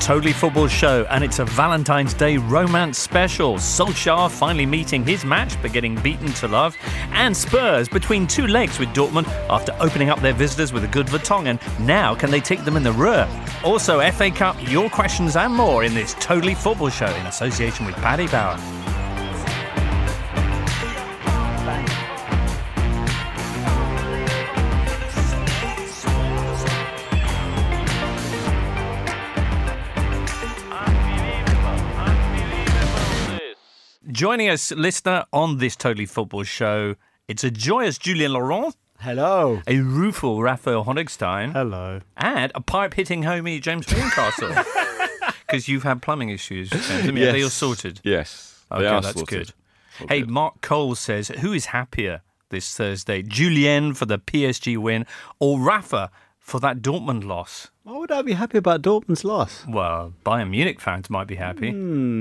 Totally Football Show, and it's a Valentine's Day romance special. Solskjaer finally meeting his match but getting beaten to love, and Spurs between two legs with Dortmund after opening up their visitors with a good Vertonghen. Now can they take them in the rear? Also FA Cup, your questions and more in this Totally Football Show in association with Paddy Power. Joining us, listener, on this Totally Football Show, it's a joyous Julien Laurent. Hello. A rueful Raphael Honigstein. Hello. And a pipe-hitting homie James Horncastle. Because you've had plumbing issues, James. Yes. Are they all sorted? Yes. Okay, they are that's sorted. good. Hey, Mark Cole says, who is happier this Thursday? Julien for the PSG win or Rafa for that Dortmund loss? Why would I be happy about Dortmund's loss? Well, Bayern Munich fans might be happy.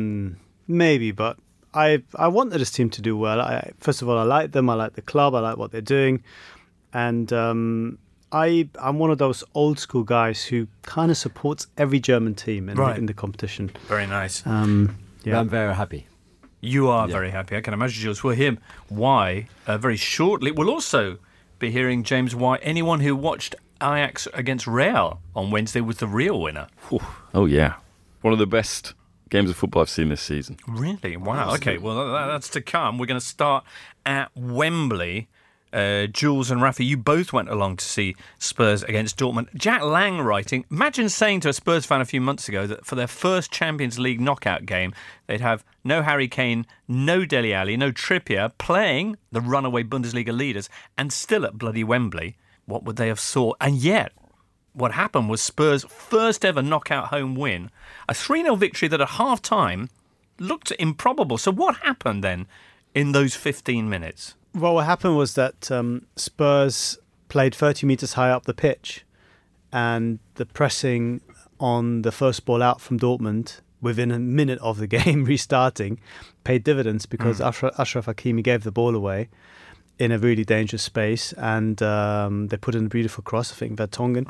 Maybe, but I wanted this team to do well. First of all, I like them. I like the club. I like what they're doing. And I'm one of those old school guys who kind of supports every German team in the competition. Very nice. Yeah. I'm very happy. You are very happy. I can imagine, Jules. We'll hear why very shortly. We'll also be hearing, James, why anyone who watched Ajax against Real on Wednesday was the real winner. Oh, yeah. One of the best games of football I've seen this season. Really? Wow. Okay, well, that's to come. We're going to start at Wembley. Jules and Rafa, you both went along to see Spurs against Dortmund. Jack Lang writing, imagine saying to a Spurs fan a few months ago that for their first Champions League knockout game, they'd have no Harry Kane, no Dele Alli, no Trippier playing the runaway Bundesliga leaders and still at bloody Wembley. What would they have thought? And yet, what happened was Spurs' first ever knockout home win, a 3-0 victory that at half-time looked improbable. So what happened then in those 15 minutes? Well, what happened was that Spurs played 30 metres high up the pitch, and the pressing on the first ball out from Dortmund within a minute of the game restarting paid dividends because Achraf Hakimi gave the ball away in a really dangerous space, and they put in a beautiful cross, I think Vertonghen,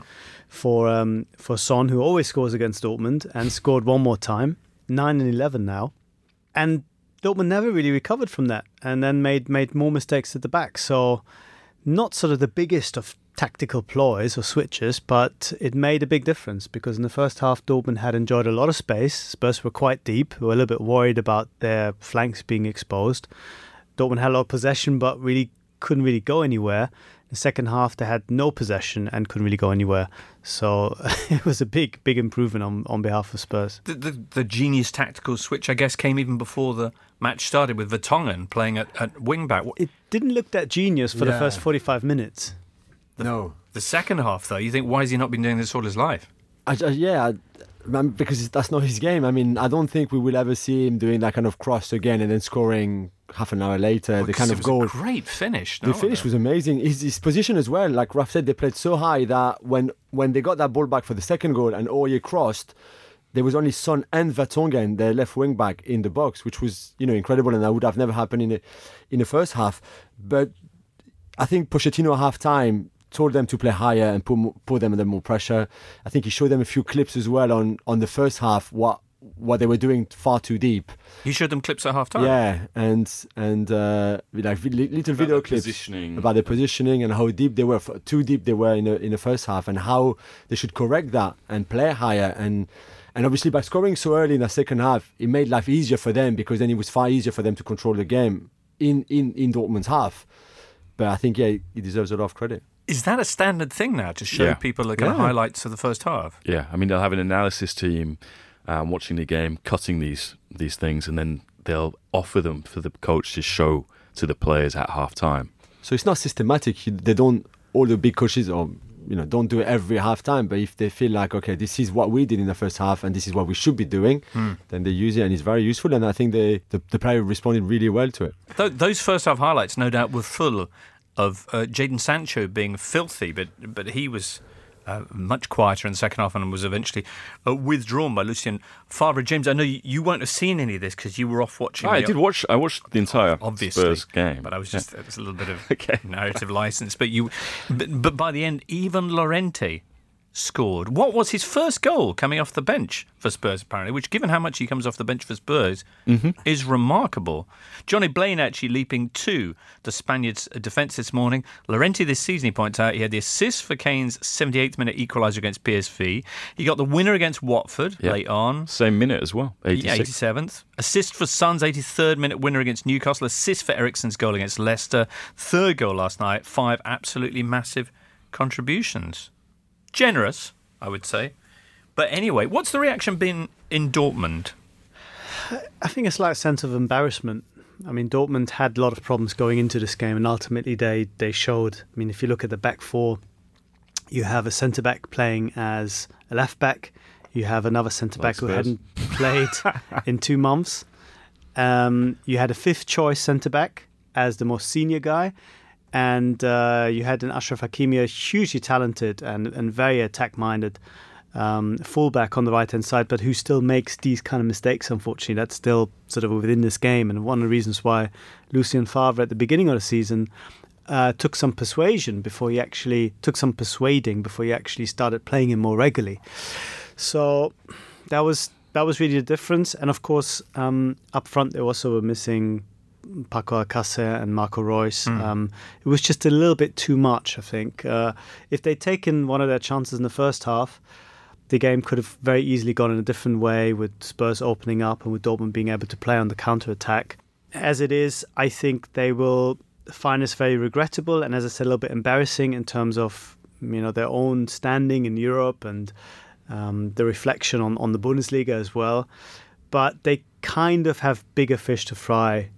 for Son, who always scores against Dortmund, and scored one more time, 9-11 now. And Dortmund never really recovered from that, and then made more mistakes at the back. So not sort of the biggest of tactical ploys or switches, but it made a big difference because in the first half, Dortmund had enjoyed a lot of space. Spurs were quite deep. We were a little bit worried about their flanks being exposed. Dortmund had a lot of possession, but really couldn't really go anywhere. In the second half, they had no possession and couldn't really go anywhere. So it was a big improvement on behalf of Spurs. The genius tactical switch, I guess, came even before the match started with Vertonghen playing at wing-back. It didn't look that genius for the first 45 minutes. No. The second half, though, you think, why has he not been doing this all his life? Because that's not his game. I mean, I don't think we will ever see him doing that kind of cross again and then scoring half an hour later the kind of goal. It was a great finish. The finish was amazing. His position as well, like Raf said, they played so high that when they got that ball back for the second goal and Aurier crossed, there was only Son and Vertonghen, their left wing back, in the box, which was incredible, and that would have never happened in the first half. But I think Pochettino at half time told them to play higher and put them under more pressure. I think he showed them a few clips as well on the first half, what they were doing far too deep. He showed them clips at half time? Yeah, and like little video clips about the positioning and how deep they were, too deep they were in the first half, and how they should correct that and play higher. And obviously by scoring so early in the second half, it made life easier for them because then it was far easier for them to control the game in Dortmund's half. But I think, he deserves a lot of credit. Is that a standard thing now, to show people the kind of highlights of the first half? Yeah, I mean, they'll have an analysis team watching the game, cutting these things, and then they'll offer them for the coach to show to the players at half-time. So it's not systematic. They don't, all the big coaches don't do it every half-time, but if they feel like, okay, this is what we did in the first half and this is what we should be doing, then they use it, and it's very useful, and I think the player responded really well to it. Those first half highlights, no doubt, were full of Jadon Sancho being filthy, but he was much quieter in the second half and was eventually withdrawn by Lucien Favre. James, I know you won't have seen any of this because you were off watching. I watched the entire Spurs game, but I was just it's a little bit of narrative license. But by the end, even Llorente scored. What was his first goal coming off the bench for Spurs, apparently, which, given how much he comes off the bench for Spurs, is remarkable. Johnny Blaine actually leaping to the Spaniards' defence this morning. Llorente this season, he points out, he had the assist for Kane's 78th minute equaliser against PSV. He got the winner against Watford late on. Same minute as well, 86. 87th. Assist for Son's 83rd minute winner against Newcastle. Assist for Eriksen's goal against Leicester. Third goal last night. 5 absolutely massive contributions. Generous, I would say. But anyway, what's the reaction been in Dortmund? I think a slight sense of embarrassment. I mean, Dortmund had a lot of problems going into this game, and ultimately they showed. I mean, if you look at the back four, you have a centre-back playing as a left-back. You have another centre-back who hadn't played in 2 months. You had a fifth-choice centre-back as the most senior guy. And you had an Achraf Hakimi, a hugely talented and very attack-minded fullback on the right-hand side, but who still makes these kind of mistakes, unfortunately. That's still sort of within this game. And one of the reasons why Lucien Favre at the beginning of the season took some persuading before he actually started playing him more regularly. So that was really the difference. And of course, up front, they also were missing Paco Alcácer and Marco Reus. It was just a little bit too much, I think. If they'd taken one of their chances in the first half, the game could have very easily gone in a different way, with Spurs opening up and with Dortmund being able to play on the counter-attack. As it is, I think they will find this very regrettable and, as I said, a little bit embarrassing in terms of their own standing in Europe and the reflection on the Bundesliga as well. But they kind of have bigger fish to fry,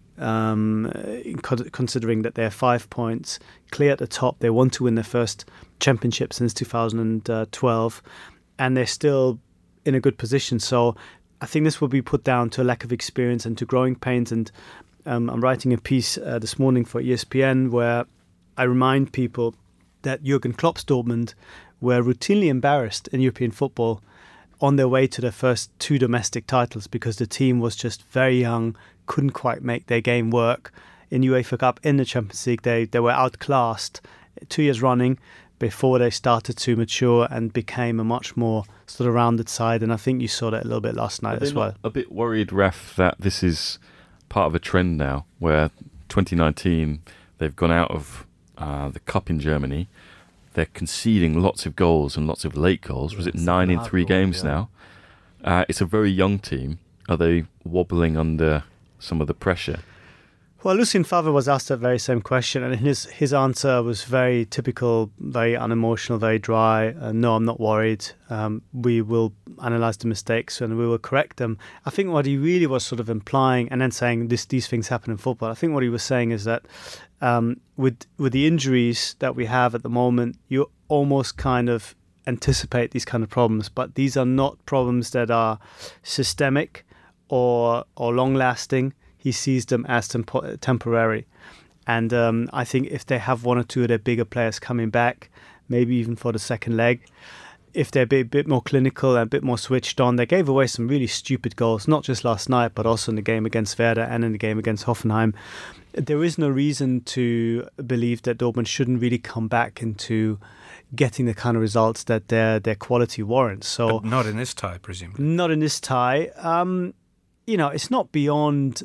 considering that they're 5 points clear at the top. They want to win their first championship since 2012, and they're still in a good position. So I think this will be put down to a lack of experience and to growing pains. And I'm writing a piece this morning for ESPN where I remind people that Jurgen Klopp's Dortmund were routinely embarrassed in European football on their way to their first 2 domestic titles because the team was just very young, couldn't quite make their game work. In UEFA Cup, in the Champions League, they were outclassed 2 years running before they started to mature and became a much more sort of rounded side. And I think you saw that a little bit last night as well. A bit worried, Raf, that this is part of a trend now where 2019 they've gone out of the Cup in Germany. They're conceding lots of goals and lots of late goals. Was it 9 in 3 games now? It's a very young team. Are they wobbling under some of the pressure? Well, Lucien Favre was asked that very same question, and his answer was very typical, very unemotional, very dry. No, I'm not worried. We will analyse the mistakes and we will correct them. I think what he really was sort of implying, and then saying these things happen in football, I think what he was saying is that with the injuries that we have at the moment, you almost kind of anticipate these kind of problems, but these are not problems that are systemic or long-lasting. He sees them as temporary. And I think if they have 1 or 2 of their bigger players coming back, maybe even for the second leg, if they're a bit more clinical and a bit more switched on, they gave away some really stupid goals, not just last night, but also in the game against Werder and in the game against Hoffenheim. There is no reason to believe that Dortmund shouldn't really come back into getting the kind of results that their quality warrants. So, but not in this tie, presumably. Not in this tie. It's not beyond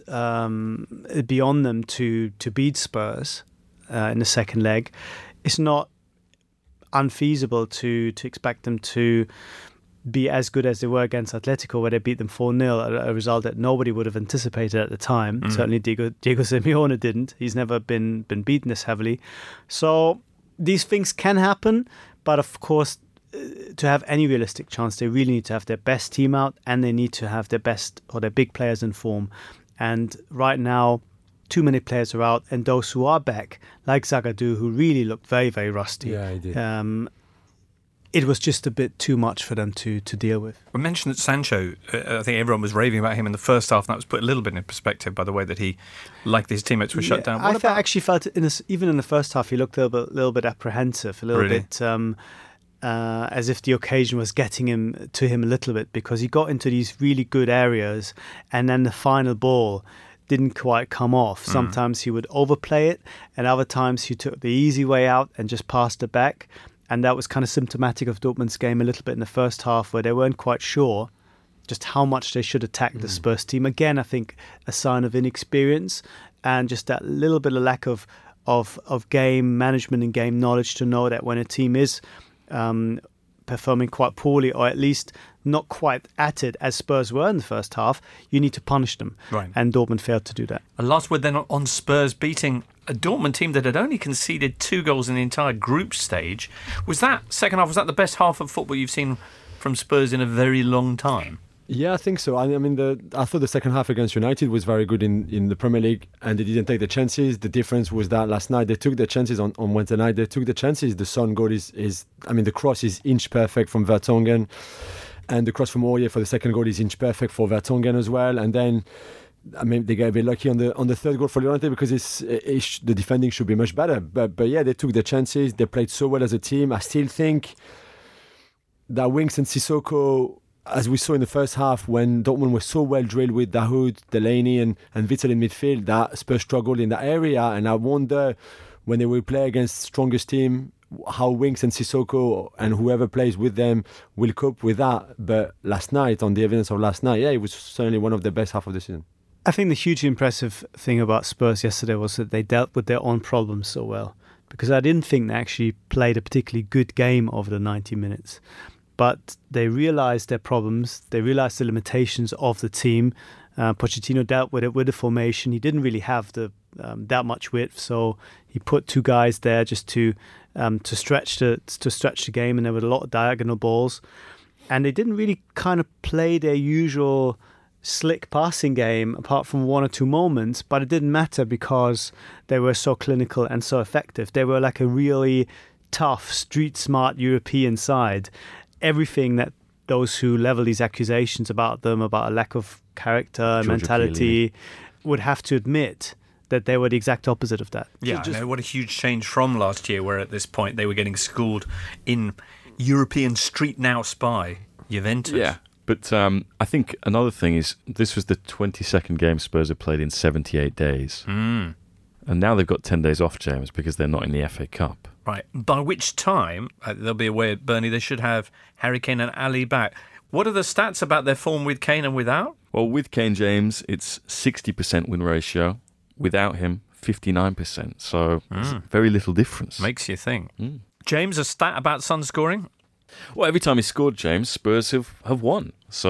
them to beat Spurs in the second leg. It's not unfeasible to expect them to be as good as they were against Atletico, where they beat them 4-0, a result that nobody would have anticipated at the time. Certainly Diego Simeone didn't. He's never been beaten this heavily. So these things can happen, but of course, to have any realistic chance, they really need to have their best team out, and they need to have their best or their big players in form. And right now, too many players are out, and those who are back, like Zagadou, who really looked very, very rusty. Yeah, he did. It was just a bit too much for them to deal with. We mentioned that Sancho, I think everyone was raving about him in the first half, and that was put a little bit in perspective by the way that he, like his teammates, were shut down. Actually felt, even in the first half, he looked a little bit apprehensive, a little bit as if the occasion was getting to him a little bit, because he got into these really good areas, and then the final ball didn't quite come off. Sometimes he would overplay it, and other times he took the easy way out and just passed it back. And that was kind of symptomatic of Dortmund's game a little bit in the first half, where they weren't quite sure just how much they should attack the Spurs team. Again, I think a sign of inexperience and just that little bit of lack of game management and game knowledge to know that when a team is performing quite poorly, or at least not quite at it as Spurs were in the first half, you need to punish them. Right. And Dortmund failed to do that. A last word then on Spurs beating a Dortmund team that had only conceded 2 goals in the entire group stage. Was that second half, was that the best half of football you've seen from Spurs in a very long time? Yeah, I think so. I mean, I thought the second half against United was very good in the Premier League, and they didn't take the chances. The difference was that last night they took the chances on Wednesday night. They took the chances. The Son goal is the cross is inch perfect from Vertonghen, and the cross from Aurier for the second goal is inch perfect for Vertonghen as well. And then, I mean, they got a bit lucky on the third goal for Llorente because the defending should be much better. But yeah, they took the chances. They played so well as a team. I still think that Winks and Sissoko, as we saw in the first half, when Dortmund was so well drilled with Dahoud, Delaney and Witsel in midfield, that Spurs struggled in that area. And I wonder, when they will play against strongest team, how Winks and Sissoko and whoever plays with them will cope with that. But last night, on the evidence of last night, yeah, it was certainly one of the best half of the season. I think the hugely impressive thing about Spurs yesterday was that they dealt with their own problems so well, because I didn't think they actually played a particularly good game over the 90 minutes. But they realised their problems, they realised the limitations of the team. Pochettino dealt with it with the formation. He didn't really have that much width, so he put 2 guys there just to stretch the game, and there were a lot of diagonal balls. And they didn't really kind of play their usual slick passing game apart from 1 or 2 moments, but it didn't matter because they were so clinical and so effective. They were like a really tough, street-smart European side. Everything that those who level these accusations about them, about a lack of character and mentality, would have to admit that they were the exact opposite of that. Yeah, I know. What a huge change from last year, where at this point they were getting schooled in European street nous by Juventus. Yeah, but I think another thing is this was the 22nd game Spurs have played in 78 days. And now they've got 10 days off, James, because they're not in the FA Cup. Right, by which time, they'll be aware, Bernie, they should have Harry Kane and Ali back. What are the stats about their form with Kane and without? Well, with Kane, James, it's 60% win ratio. Without him, 59%. So very little difference. Makes you think. James, a stat about Son scoring? Well, every time he scored, James, Spurs have won.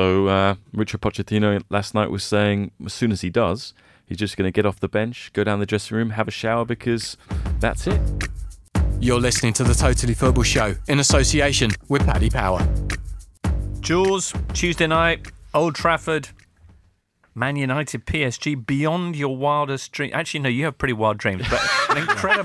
So Richard Pochettino last night was saying as soon as he does, he's just going to get off the bench, go down the dressing room, have a shower, because that's it. You're listening to the Totally Football Show in association with Paddy Power. Jules, Tuesday night, Old Trafford, Man United, PSG, beyond your wildest dream. Actually, no, you have pretty wild dreams, but an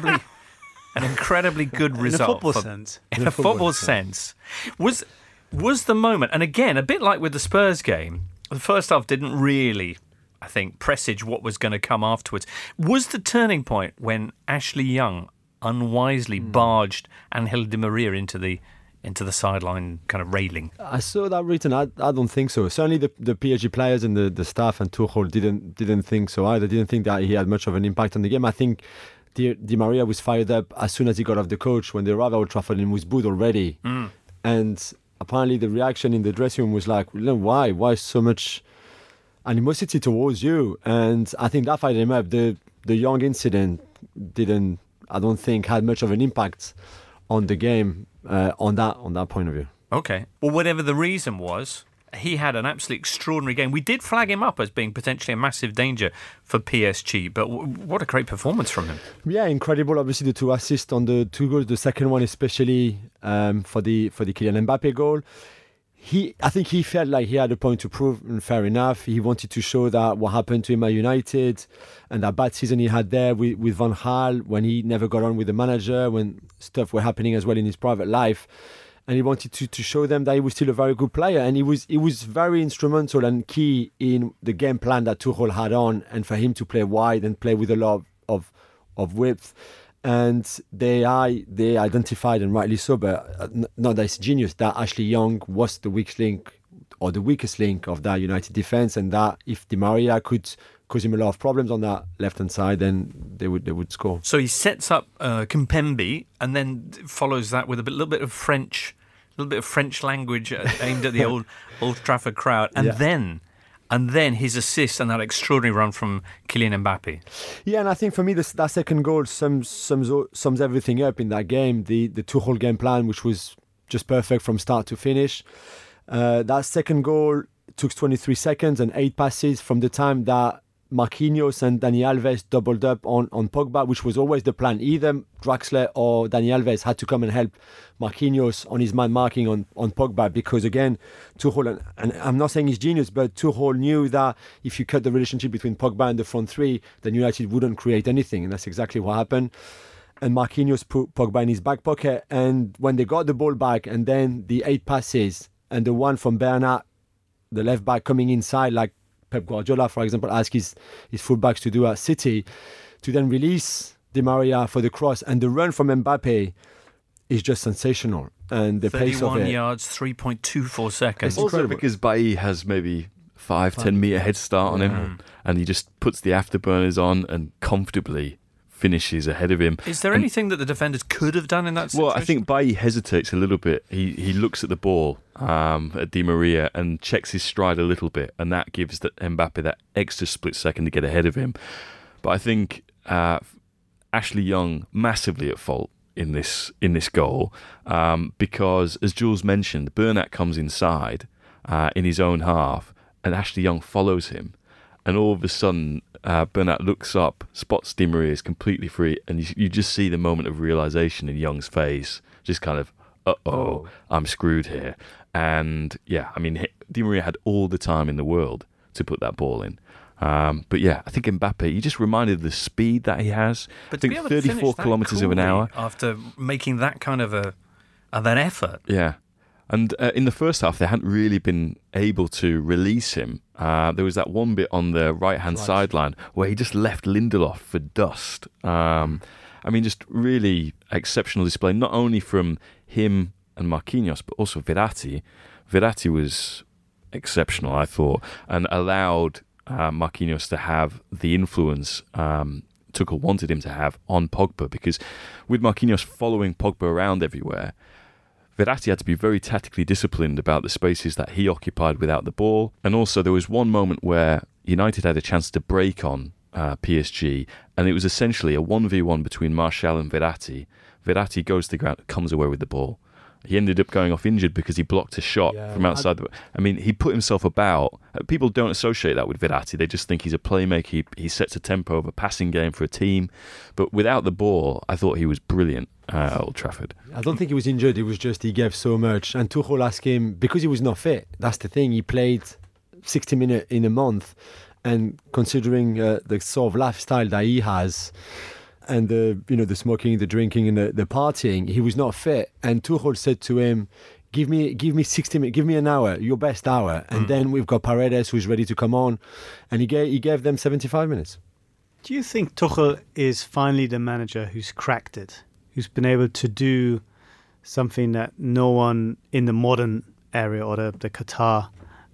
incredibly good result. In a football sense. Was the moment, and again, a bit like with the Spurs game, the first half didn't really, I think, presage what was going to come afterwards. Was the turning point when Ashley Young unwisely barged Angel Di Maria into the sideline kind of railing? I saw that written. I don't think so. Certainly the PSG players and the staff and Tuchel didn't think so either. Didn't think that he had much of an impact on the game. I think Di Maria was fired up as soon as he got off the coach when they arrived at Old Trafford and was booed already. And apparently the reaction in the dressing room was like, why so much animosity towards you? And I think that fired him up. The Young incident I don't think had much of an impact on the game on that point of view. Okay. Well, whatever the reason was, he had an absolutely extraordinary game. We did flag him up as being potentially a massive danger for PSG, but what a great performance from him. Yeah, incredible. Obviously, the 2 assists on the 2 goals. The second one, especially for the Kylian Mbappe goal. I think he felt like he had a point to prove, and fair enough. He wanted to show that what happened to him at United and that bad season he had there with Van Gaal, when he never got on with the manager, when stuff were happening as well in his private life. And he wanted to show them that he was still a very good player. And he was very instrumental and key in the game plan that Tuchel had on, and for him to play wide and play with a lot of width. And they identified, and rightly so, but not that it's genius, that Ashley Young was the weak link or the weakest link of that United defence, and that if Di Maria could cause him a lot of problems on that left-hand side, then they would score. So he sets up Kimpembe and then follows that with a little bit of French language aimed at the Old Trafford crowd, and then his assist and that extraordinary run from Kylian Mbappe. Yeah, and I think for me that second goal sums everything up in that game. The Tuchel game plan, which was just perfect from start to finish. That second goal took 23 seconds and 8 passes from the time that Marquinhos and Dani Alves doubled up on Pogba, which was always the plan. Either Draxler or Dani Alves had to come and help Marquinhos on his man marking on Pogba, because again, Tuchel, and I'm not saying he's genius, but Tuchel knew that if you cut the relationship between Pogba and the front three, then United wouldn't create anything, and that's exactly what happened. And Marquinhos put Pogba in his back pocket, and when they got the ball back, and then the 8 passes, and the one from Bernat, the left back coming inside, like Pep Guardiola, for example, asked his fullbacks to do at City, to then release Di Maria for the cross, and the run from Mbappe is just sensational. And the pace of it, 31 yards, 3.24 seconds. It's Also incredible. because Bailly has maybe 5-10 metre head start on him, and he just puts the afterburners on and comfortably finishes ahead of him. Is there anything that the defenders could have done in that situation? Well, I think Bailly hesitates a little bit. He looks at the ball at Di Maria and checks his stride a little bit, and that gives Mbappe that extra split second to get ahead of him. But I think Ashley Young massively at fault in this goal, because, as Jules mentioned, Bernat comes inside in his own half, and Ashley Young follows him, and all of a sudden Bernat looks up, spots Di Maria is completely free, and you just see the moment of realisation in Young's face, just kind of, I'm screwed here. And yeah, I mean, Di Maria had all the time in the world to put that ball in. But yeah, I think Mbappe, he just reminded the speed that he has. But I think 34 kilometres of an hour. After making that kind of an effort. Yeah. And in the first half, they hadn't really been able to release him. There was that one bit on the right-hand sideline where he just left Lindelof for dust. I mean, just really exceptional display, not only from him and Marquinhos, but also Verratti. Verratti was exceptional, I thought, and allowed Marquinhos to have the influence Tuchel wanted him to have on Pogba, because with Marquinhos following Pogba around everywhere, Verratti had to be very tactically disciplined about the spaces that he occupied without the ball. And also there was one moment where United had a chance to break on PSG, and it was essentially a 1v1 between Martial and Verratti. Verratti goes to the ground, comes away with the ball. He ended up going off injured because he blocked a shot from outside. I mean, he put himself about. People don't associate that with Verratti. They just think he's a playmaker. He sets a tempo of a passing game for a team. But without the ball, I thought he was brilliant at Old Trafford. I don't think he was injured. It was just he gave so much. And Tuchel asked him, because he was not fit. That's the thing. He played 60 minutes in a month. And considering the sort of lifestyle that he has, and the smoking, the drinking, and the partying, he was not fit. And Tuchel said to him, "Give me 60 minutes, give me an hour, your best hour, and then we've got Paredes who's ready to come on." And he gave them 75 minutes. Do you think Tuchel is finally the manager who's cracked it, who's been able to do something that no one in the modern area or the Qatar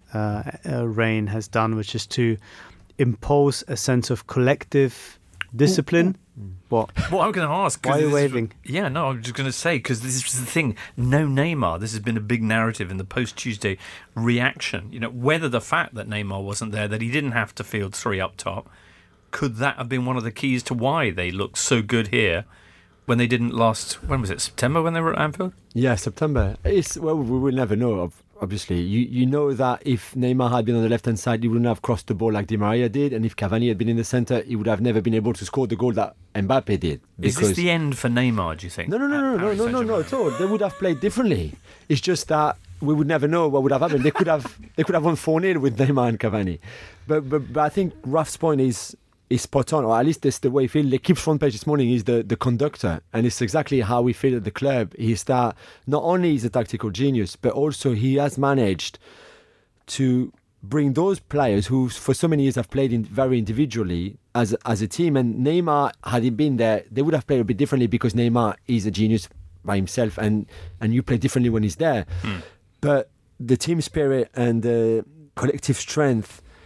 reign has done, which is to impose a sense of collective discipline? What? Well, I'm going to ask. Why are you waving? Yeah, no, I'm just going to say, because this is the thing. No Neymar. This has been a big narrative in the post-Tuesday reaction. You know, whether the fact that Neymar wasn't there, that he didn't have to field 3 up top, could that have been one of the keys to why they looked so good here when they didn't when was it, September when they were at Anfield? Yeah, September. Well, we will never know. Obviously, you know that if Neymar had been on the left-hand side, he wouldn't have crossed the ball like Di Maria did, and if Cavani had been in the centre, he would have never been able to score the goal that Mbappe did. Is this the end for Neymar, do you think? No, at all. They would have played differently. It's just that we would never know what would have happened. They could have won 4-0 with Neymar and Cavani. But I think Raf's point is spot on, or at least that's the way he feels. L'Equipe's front page this morning is the conductor, and it's exactly how we feel at the club. Is that not only is a tactical genius, but also he has managed to bring those players who for so many years have played very individually as a team. And Neymar, had he been there, they would have played a bit differently, because Neymar is a genius by himself, and you play differently when he's there. But the team spirit and the collective strength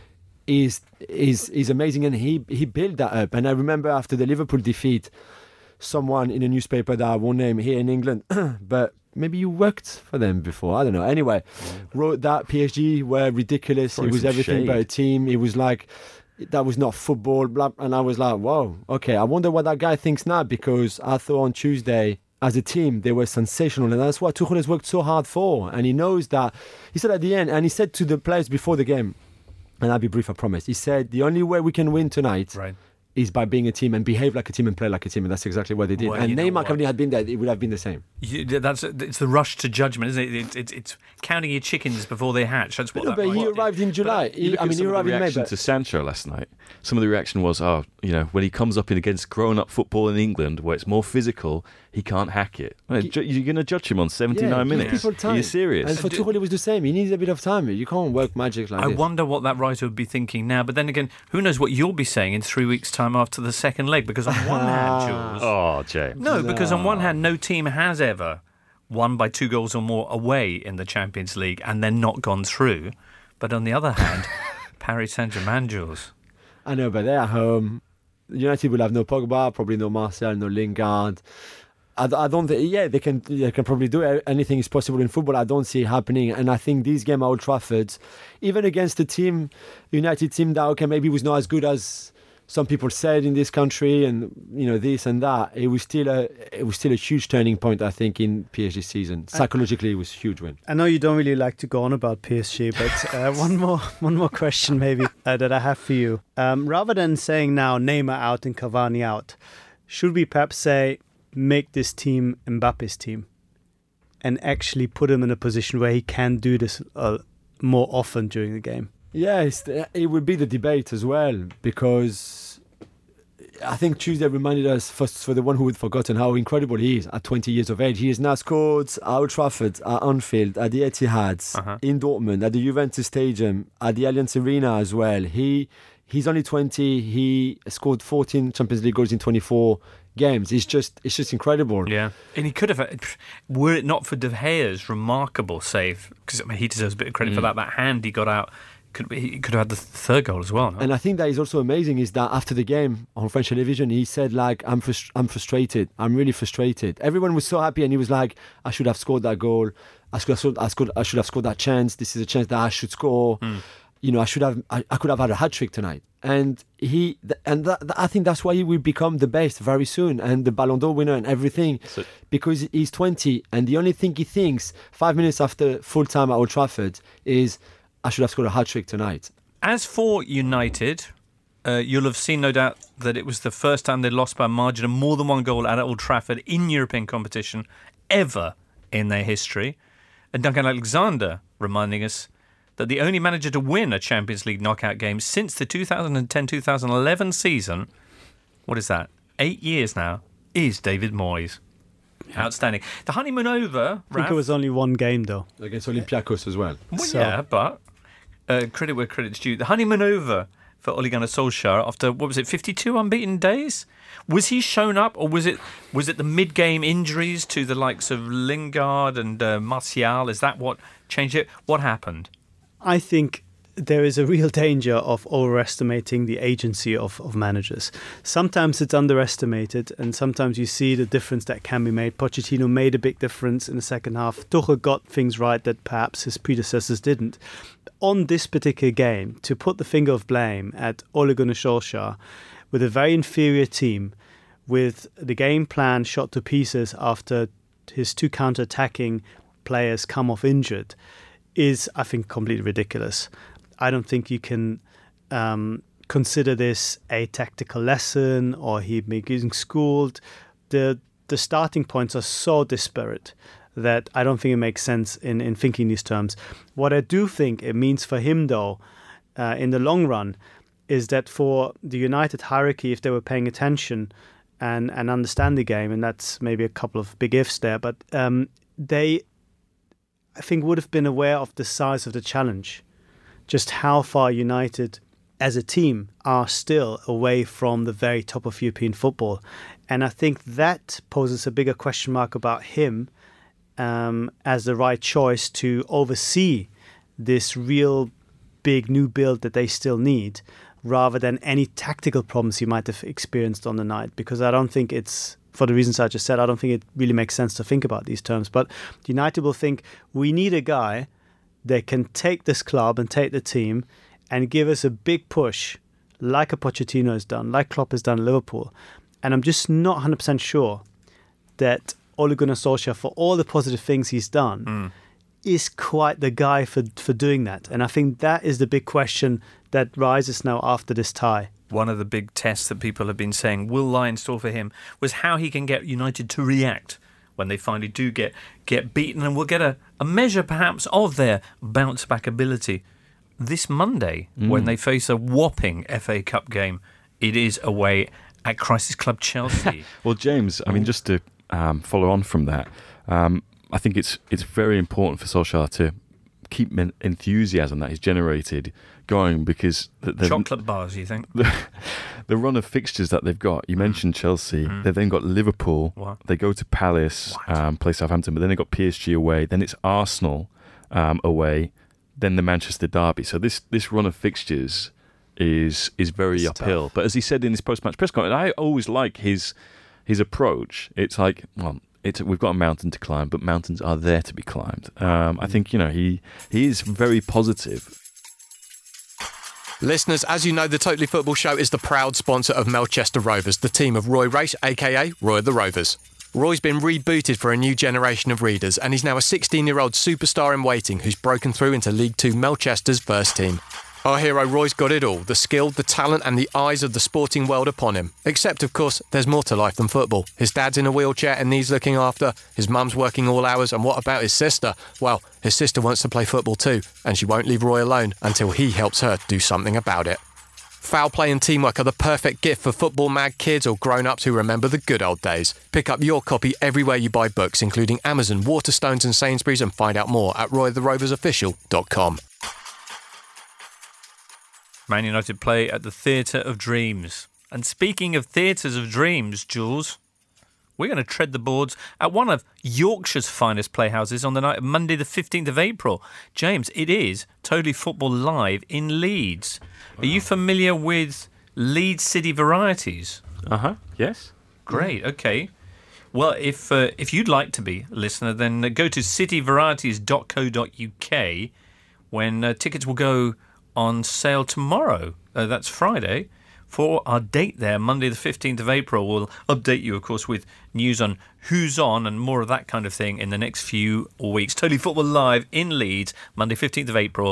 is amazing, and he built that up. And I remember after the Liverpool defeat, someone in a newspaper that I won't name here in England, but maybe you worked for them before, I don't know. Anyway, wrote that PSG were ridiculous. It was everything but a team. It was like, that was not football, blah. And I was like, whoa, okay, I wonder what that guy thinks now, because I thought on Tuesday, as a team, they were sensational, and that's what Tuchel has worked so hard for. And he knows that. He said at the end, and he said to the players before the game, and I'll be brief, I promise. He said, the only way we can win tonight is by being a team and behave like a team and play like a team, and that's exactly what they did. Well, and Neymar company had been there, it would have been the same. It's the rush to judgment, isn't it? It's counting your chickens before they hatch. That's what. But he arrived in July. He arrived in May. To Sancho last night, some of the reaction was, when he comes up against grown-up football in England, where it's more physical, he can't hack it. You're going to judge him on 79 minutes. Give people time. Are you serious? And for Tuchel, it was the same. He needs a bit of time. You can't work magic like this. I wonder what that writer would be thinking now. But then again, who knows what you'll be saying in 3 weeks' time after the second leg? Because on one hand, Jules... Oh, James. No, because on one hand, no team has ever won by 2 goals or more away in the Champions League and then not gone through. But on the other hand, Paris Saint-Germain, Jules. I know, but they're at home. United will have no Pogba, probably no Martial, no Lingard. I don't think, they can probably do anything is possible in football. I don't see it happening. And I think this game at Old Trafford, even against a United team that, maybe was not as good as some people said in this country, and this and that, it was still a huge turning point, I think, in PSG's season. Psychologically, it was a huge win. I know you don't really like to go on about PSG, but one more question maybe that I have for you. Rather than saying now Neymar out and Cavani out, should we perhaps say make this team Mbappe's team and actually put him in a position where he can do this more often during the game? Yes, it would be the debate as well, because I think Tuesday reminded us, for the one who had forgotten, how incredible he is at 20 years of age. He has now scored at Old Trafford, at Anfield, at the Etihad, in Dortmund, at the Juventus Stadium, at the Allianz Arena as well. He's only 20. He scored 14 Champions League goals in 24 games. It's just incredible. Yeah, and he could have, were it not for De Gea's remarkable save, because he deserves a bit of credit for that hand he got out. He could have had the third goal as well. No? And I think that is also amazing is that after the game on French television, he said, like, I'm frustrated. I'm really frustrated. Everyone was so happy, and he was like, I should have scored that goal. I should have scored that chance. This is a chance that I should score. I could have had a hat trick tonight. And I think that's why he will become the best very soon, and the Ballon d'Or winner and everything, because he's 20, and the only thing he thinks 5 minutes after full time at Old Trafford is, I should have scored a hat-trick tonight. As for United, you'll have seen, no doubt, that it was the first time they lost by a margin of more than 1 goal at Old Trafford in European competition ever in their history. And Duncan Alexander reminding us that the only manager to win a Champions League knockout game since the 2010-2011 season, what is that, 8 years now, is David Moyes. Outstanding. The honeymoon over, I think it was only 1 game, though. Against Olympiacos as well. Yeah, but... credit where credit's due. The honeymoon over for Ole Gunnar Solskjaer after 52 unbeaten days. Was he shown up, or was it the mid-game injuries to the likes of Lingard and Martial? Is that what changed it? What happened? I think there is a real danger of overestimating the agency of managers. Sometimes it's underestimated, and sometimes you see the difference that can be made. Pochettino made a big difference in the second half. Tuchel got things right that perhaps his predecessors didn't. On this particular game, to put the finger of blame at Ole Gunnar Solskjaer with a very inferior team, with the game plan shot to pieces after his 2 counter-attacking players come off injured, is, I think, completely ridiculous. I don't think you can consider this a tactical lesson or he being schooled. The starting points are so disparate that I don't think it makes sense in thinking these terms. What I do think it means for him, though, in the long run, is that for the United hierarchy, if they were paying attention and understand the game, and that's maybe a couple of big ifs there, but they, I think, would have been aware of the size of the challenge, just how far United as a team are still away from the very top of European football. And I think that poses a bigger question mark about him as the right choice to oversee this real big new build that they still need, rather than any tactical problems you might have experienced on the night. Because I don't think it's, for the reasons I just said, I don't think it really makes sense to think about these terms. But United will think, we need a guy that can take this club and take the team and give us a big push, like a Pochettino has done, like Klopp has done at Liverpool. And I'm just not 100% sure that Ole Gunnar Solskjaer, for all the positive things he's done, is quite the guy for doing that. And I think that is the big question that rises now after this tie. One of the big tests that people have been saying will lie in store for him was how he can get United to react when they finally do get beaten, and we'll get a measure perhaps of their bounce-back ability this Monday when they face a whopping FA Cup game. It is away at Crisis Club Chelsea. Well, James, I mean, just to follow on from that, I think it's very important for Solskjaer to keep enthusiasm that he's generated going, because chocolate bars, you think? The run of fixtures that they've got, you mentioned Chelsea, they've then got Liverpool, they go to Palace, play Southampton, but then they've got PSG away, then it's Arsenal away, then the Manchester derby. So this run of fixtures is very uphill. Tough. But as he said in his post-match press conference, I always like his approach. It's like, well, we've got a mountain to climb, but mountains are there to be climbed. I think, he is very positive. Listeners, as you know, the Totally Football Show is the proud sponsor of Melchester Rovers, the team of Roy Race, a.k.a. Roy of the Rovers. Roy's been rebooted for a new generation of readers, and he's now a 16-year-old superstar in waiting who's broken through into League Two Melchester's first team. Our hero Roy's got it all, the skill, the talent and the eyes of the sporting world upon him. Except, of course, there's more to life than football. His dad's in a wheelchair and needs looking after, his mum's working all hours, and what about his sister? Well, his sister wants to play football too, and she won't leave Roy alone until he helps her do something about it. Foul play and teamwork are the perfect gift for football-mad kids or grown-ups who remember the good old days. Pick up your copy everywhere you buy books, including Amazon, Waterstones and Sainsbury's, and find out more at roytheroversofficial.com. Man United play at the Theatre of Dreams. And speaking of theatres of dreams, Jules, we're going to tread the boards at one of Yorkshire's finest playhouses on the night of Monday the 15th of April. James, it is Totally Football Live in Leeds. Wow. Are you familiar with Leeds City Varieties? Yes. Great, okay. Well, if you'd like to be a listener, then go to cityvarieties.co.uk when tickets will go on sale tomorrow. That's Friday. For our date there, Monday the 15th of April. We'll update you, of course, with news on who's on and more of that kind of thing in the next few weeks. Totally Football Live in Leeds, Monday 15th of April,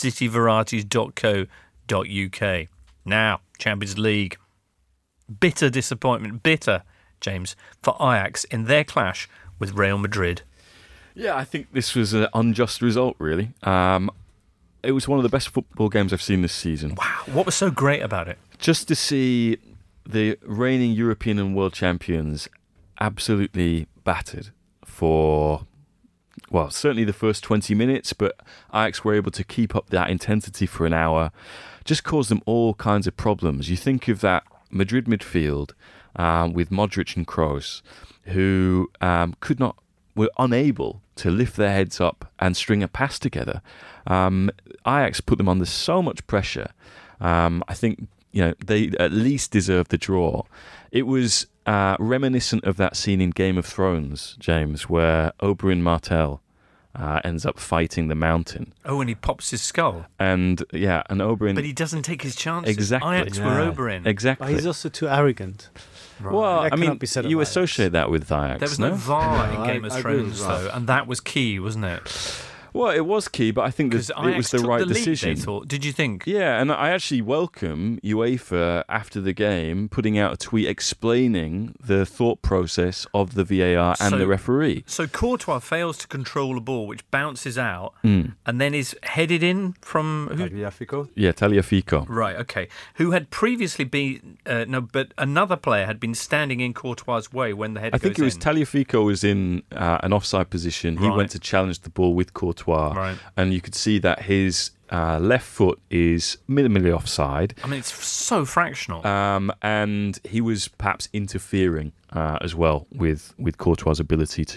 cityvarieties.co.uk. Now, Champions League. Bitter disappointment, James, for Ajax in their clash with Real Madrid. Yeah, I think this was an unjust result, really. It was one of the best football games I've seen this season. Wow, what was so great about it? Just to see the reigning European and world champions absolutely battered for, well, certainly the first 20 minutes, but Ajax were able to keep up that intensity for an hour, just caused them all kinds of problems. You think of that Madrid midfield with Modric and Kroos, who were unable to lift their heads up and string a pass together. Ajax put them under so much pressure. I think they at least deserved the draw. It was reminiscent of that scene in Game of Thrones, James, where Oberyn Martell ends up fighting the Mountain. Oh, and he pops his skull. And Oberyn... But he doesn't take his chances. Exactly. Ajax were Oberyn. Exactly. But he's also too arrogant. Right. Well, that I mean, you associate that with Ajax. There was no VAR in Game of Thrones, though, and that was key, wasn't it? Well, it was key, but I think that it was the right decision. They thought. Did you think? Yeah, and I actually welcome UEFA after the game putting out a tweet explaining the thought process of the VAR and the referee. So Courtois fails to control the ball, which bounces out, and then is headed in from who? Tagliafico? Yeah, Tagliafico. Right, okay. Who had previously been but another player had been standing in Courtois' way when the header goes in. I think it was Tagliafico was in an offside position. He went to challenge the ball with Courtois. Right. And you could see that his left foot is minimally offside. I mean, it's so fractional. And he was perhaps interfering as well with Courtois' ability to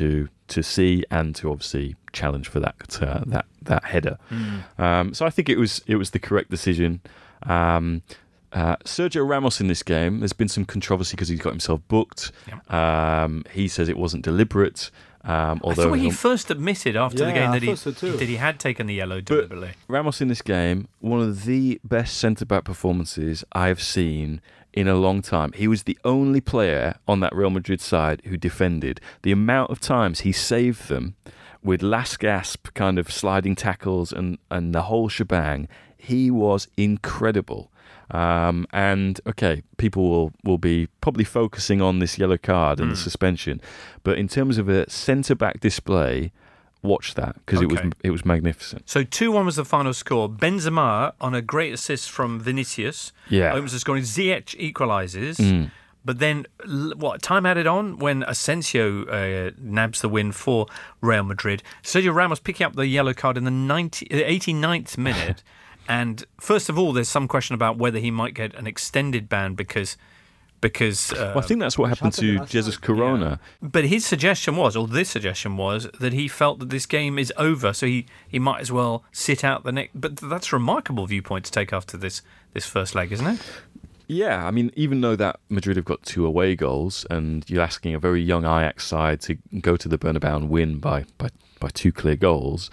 to see and to obviously challenge for that header. So I think it was the correct decision. Sergio Ramos in this game, there's been some controversy because he's got himself booked. He says it wasn't deliberate. Although I thought he first admitted after the game that he had taken the yellow deliberately. But Ramos in this game, one of the best centre-back performances I've seen in a long time. He was the only player on that Real Madrid side who defended. The amount of times he saved them with last gasp kind of sliding tackles and the whole shebang, he was incredible. And okay, people will be probably focusing on this yellow card and the suspension, but in terms of a centre-back display, watch that because it was magnificent. So 2-1 was the final score. Benzema on a great assist from Vinicius opens the scoring. Ziyech equalises. But then, time added on when Asensio nabs the win for Real Madrid. Sergio Ramos picking up the yellow card in the 89th minute. And first of all, there's some question about whether he might get an extended ban because I think that's what happened to Jesus Corona. Yeah. But this suggestion was that he felt that this game is over, so he might as well sit out the next. But that's a remarkable viewpoint to take after this first leg, isn't it? Yeah, I mean, even though that Madrid have got 2 away goals, and you're asking a very young Ajax side to go to the Bernabeu and win by 2 clear goals.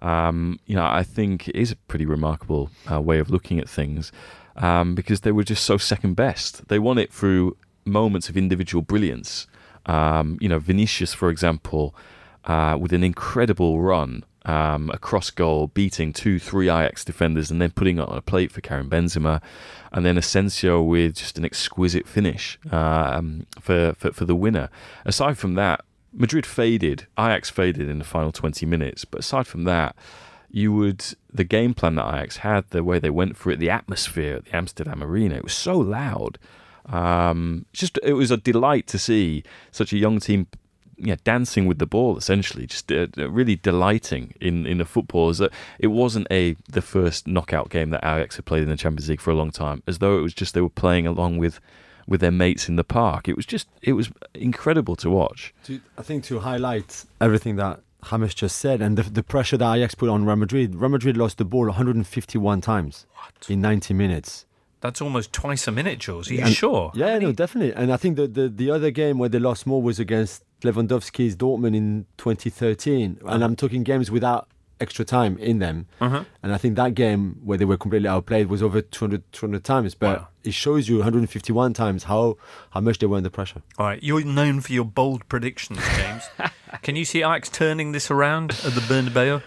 I think it is a pretty remarkable way of looking at things because they were just so second best. They won it through moments of individual brilliance. Vinicius, for example, with an incredible run across goal, beating 2-3 Ajax defenders and then putting it on a plate for Karim Benzema. And then Asensio with just an exquisite finish for the winner. Aside from that, Ajax faded in the final 20 minutes. But aside from that, the game plan that Ajax had, the way they went for it, the atmosphere at the Amsterdam Arena, it was so loud. It was a delight to see such a young team dancing with the ball, essentially, just really delighting in the football. It wasn't the first knockout game that Ajax had played in the Champions League for a long time, as though it was just they were playing along with their mates in the park. It was incredible to watch. I think to highlight everything that James just said and the pressure that Ajax put on Real Madrid lost the ball 151 times in 90 minutes. That's almost twice a minute, Jules. Are you sure? Yeah, no, definitely. And I think the other game where they lost more was against Lewandowski's Dortmund in 2013. And I'm talking games without extra time in them. And I think that game where they were completely outplayed was over 200 times. But it shows you 151 times how much they were under pressure. All right, you're known for your bold predictions, James. Can you see Ajax turning this around at the Bernabeu?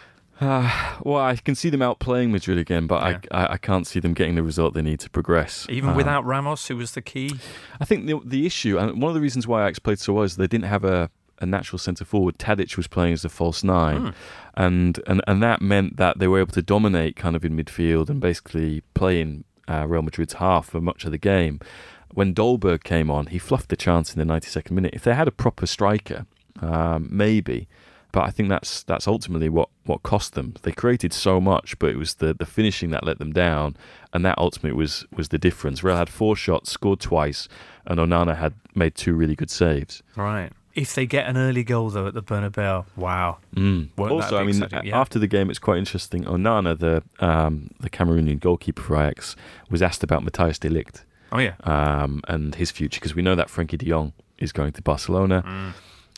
Well, I can see them outplaying Madrid again, but I can't see them getting the result they need to progress. Even without Ramos, who was the key? I think the issue, and one of the reasons why Ajax played so well is they didn't have a natural centre forward. Tadic was playing as a false 9, and that meant that they were able to dominate kind of in midfield and basically play in Real Madrid's half for much of the game. When Dolberg came on, he fluffed the chance in the 92nd minute. If they had a proper striker, maybe. But I think that's ultimately what cost them. They created so much, but it was the finishing that let them down, and that ultimately was the difference. Real had 4 shots, scored twice, and Onana had made 2 really good saves. Right. If they get an early goal, though, at the Bernabeu, wow. Also, I mean, after the game, it's quite interesting. Onana, the Cameroonian goalkeeper for Ajax, was asked about Matthijs de Ligt. Oh, yeah. And his future, because we know that Frenkie de Jong is going to Barcelona.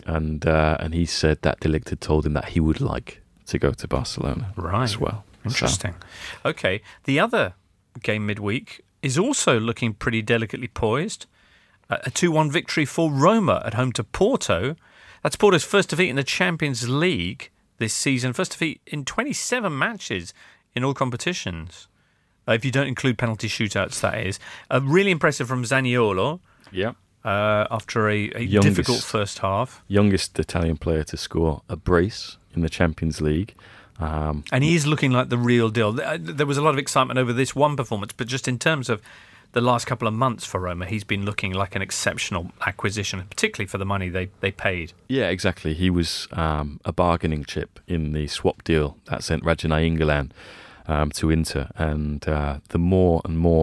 And he said that De Ligt had told him that he would like to go to Barcelona as well. Interesting. So. Okay, the other game midweek is also looking pretty delicately poised. A 2-1 victory for Roma at home to Porto. That's Porto's first defeat in the Champions League this season. First defeat in 27 matches in all competitions. If you don't include penalty shootouts, that is. Really impressive from Zaniolo. Yeah. After a difficult first half. Youngest Italian player to score a brace in the Champions League. And he is looking like the real deal. There was a lot of excitement over this one performance, but just in terms of the last couple of months for Roma, he's been looking like an exceptional acquisition, particularly for the money they paid. Yeah, exactly. He was a bargaining chip in the swap deal that sent Radja Nainggolan to Inter. And the more and more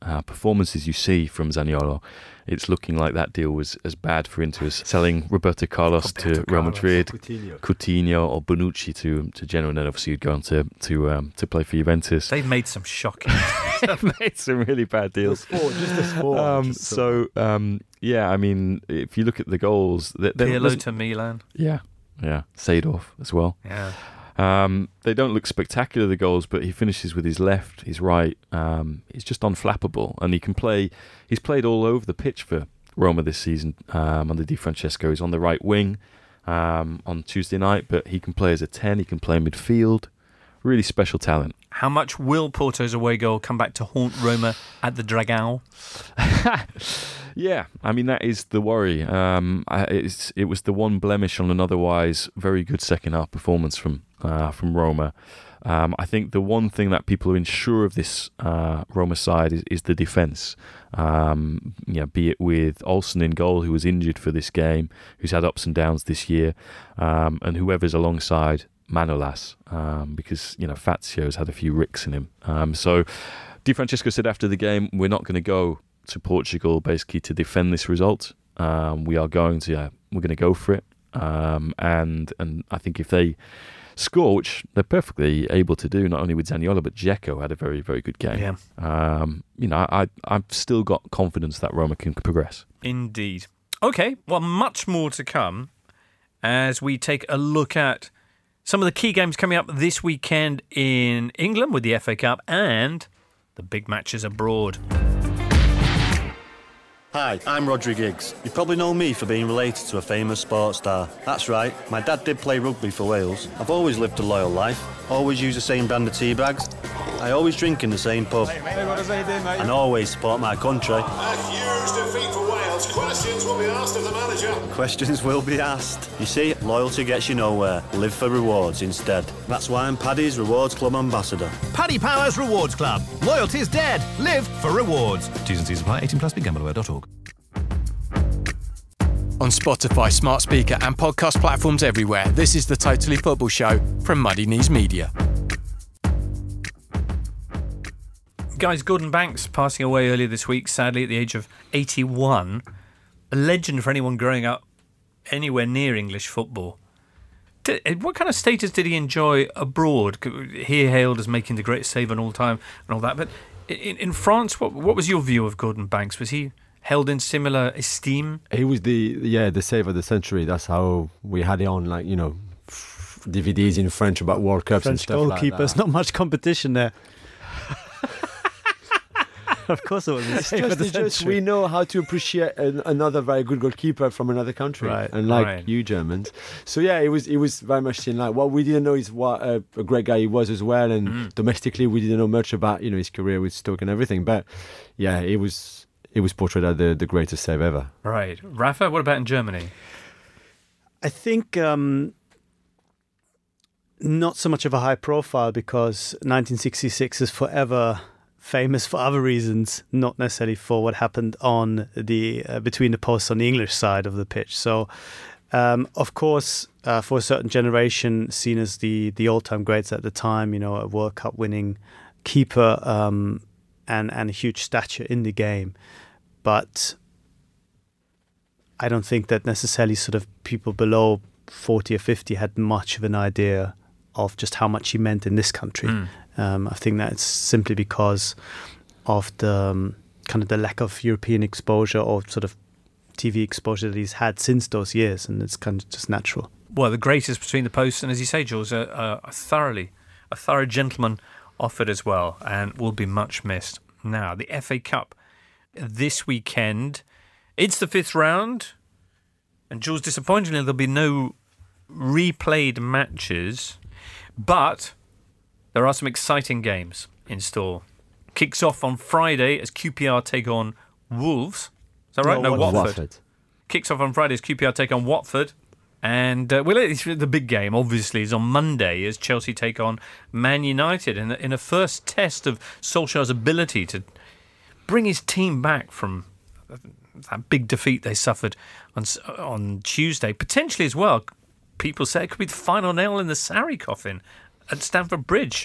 performances you see from Zaniolo, it's looking like that deal was as bad for Inter as selling Roberto Carlos to Real Madrid, Coutinho or Bonucci to Genoa, and then obviously you'd go on to play for Juventus. They've made some shocking. They've made some really bad deals. Just the sport. Yeah, I mean, if you look at the goals, Pirlo to Milan. Yeah, Seedorf as well. Yeah. They don't look spectacular, the goals, but he finishes with his left, his right. He's just unflappable, and he can play. He's played all over the pitch for Roma this season under Di Francesco. He's on the right wing on Tuesday night, but he can play as a 10. He can play midfield. Really special talent. How much will Porto's away goal come back to haunt Roma at the Dragão? Yeah, I mean, that is the worry. It was the one blemish on an otherwise very good second half performance from Roma. I think the one thing that people are unsure of this Roma side is the defence. Be it with Olsen in goal, who was injured for this game, who's had ups and downs this year, and whoever's alongside Manolas, because Fazio's had a few ricks in him. So Di Francesco said after the game, we're not going to go to Portugal basically to defend this result. We're going to go for it, and I think if they score, which they're perfectly able to do, not only with Zaniolo but Dzeko had a very, very good game. Yeah. I've still got confidence that Roma can progress. Indeed. Okay, well, much more to come as we take a look at some of the key games coming up this weekend in England with the FA Cup and the big matches abroad. Hi, I'm Rodri Giggs. You probably know me for being related to a famous sports star. That's right, my dad did play rugby for Wales. I've always lived a loyal life, always use the same brand of tea bags. I always drink in the same pub. And always support my country. A huge defeat for Wales. Questions will be asked of the manager. Questions will be asked. You see, loyalty gets you nowhere. Live for rewards instead. That's why I'm Paddy's Rewards Club ambassador. Paddy Power's Rewards Club. Loyalty's dead. Live for rewards. T's and C's apply. 18 plus. BigGambleAware.org. On Spotify, smart speaker and podcast platforms everywhere, this is the Totally Football Show from Muddy Knees Media. Guys, Gordon Banks passing away earlier this week, sadly at the age of 81. A legend for anyone growing up anywhere near English football. What kind of status did he enjoy abroad? He hailed as making the greatest save of all time and all that. But in France, what was your view of Gordon Banks? Was he held in similar esteem? He was the save of the century. That's how we had it on, DVDs in French about World Cups and stuff like that. French goalkeepers, not much competition there. Of course it was the save of the century. We know how to appreciate another very good goalkeeper from another country, right. You Germans. So yeah, it was very much seen like what we didn't know is what a great guy he was as well, and domestically we didn't know much about his career with Stoke and everything. But yeah, it was portrayed as the greatest save ever. Right, Rafa. What about in Germany? I think not so much of a high profile because 1966 is forever famous for other reasons, not necessarily for what happened on the between the posts on the English side of the pitch. So, of course, for a certain generation, seen as the all-time greats at the time, a World Cup winning keeper and a huge stature in the game. But I don't think that necessarily sort of people below 40 or 50 had much of an idea of just how much he meant in this country. I think that's simply because of the kind of the lack of European exposure or sort of TV exposure that he's had since those years, and it's kind of just natural. Well, the greatest between the posts, and as you say, Jules, a thorough gentleman offered as well, and will be much missed. Now, the FA Cup this weekend, it's the fifth round, and Jules, disappointingly, there'll be no replayed matches, but there are some exciting games in store. Kicks off on Friday as QPR take on Wolves. Is that right? No, Watford. Kicks off on Friday as QPR take on Watford. And the big game, obviously, is on Monday as Chelsea take on Man United in a first test of Solskjaer's ability to bring his team back from that big defeat they suffered on Tuesday. Potentially as well, people say it could be the final nail in the Sarri coffin at Stamford Bridge.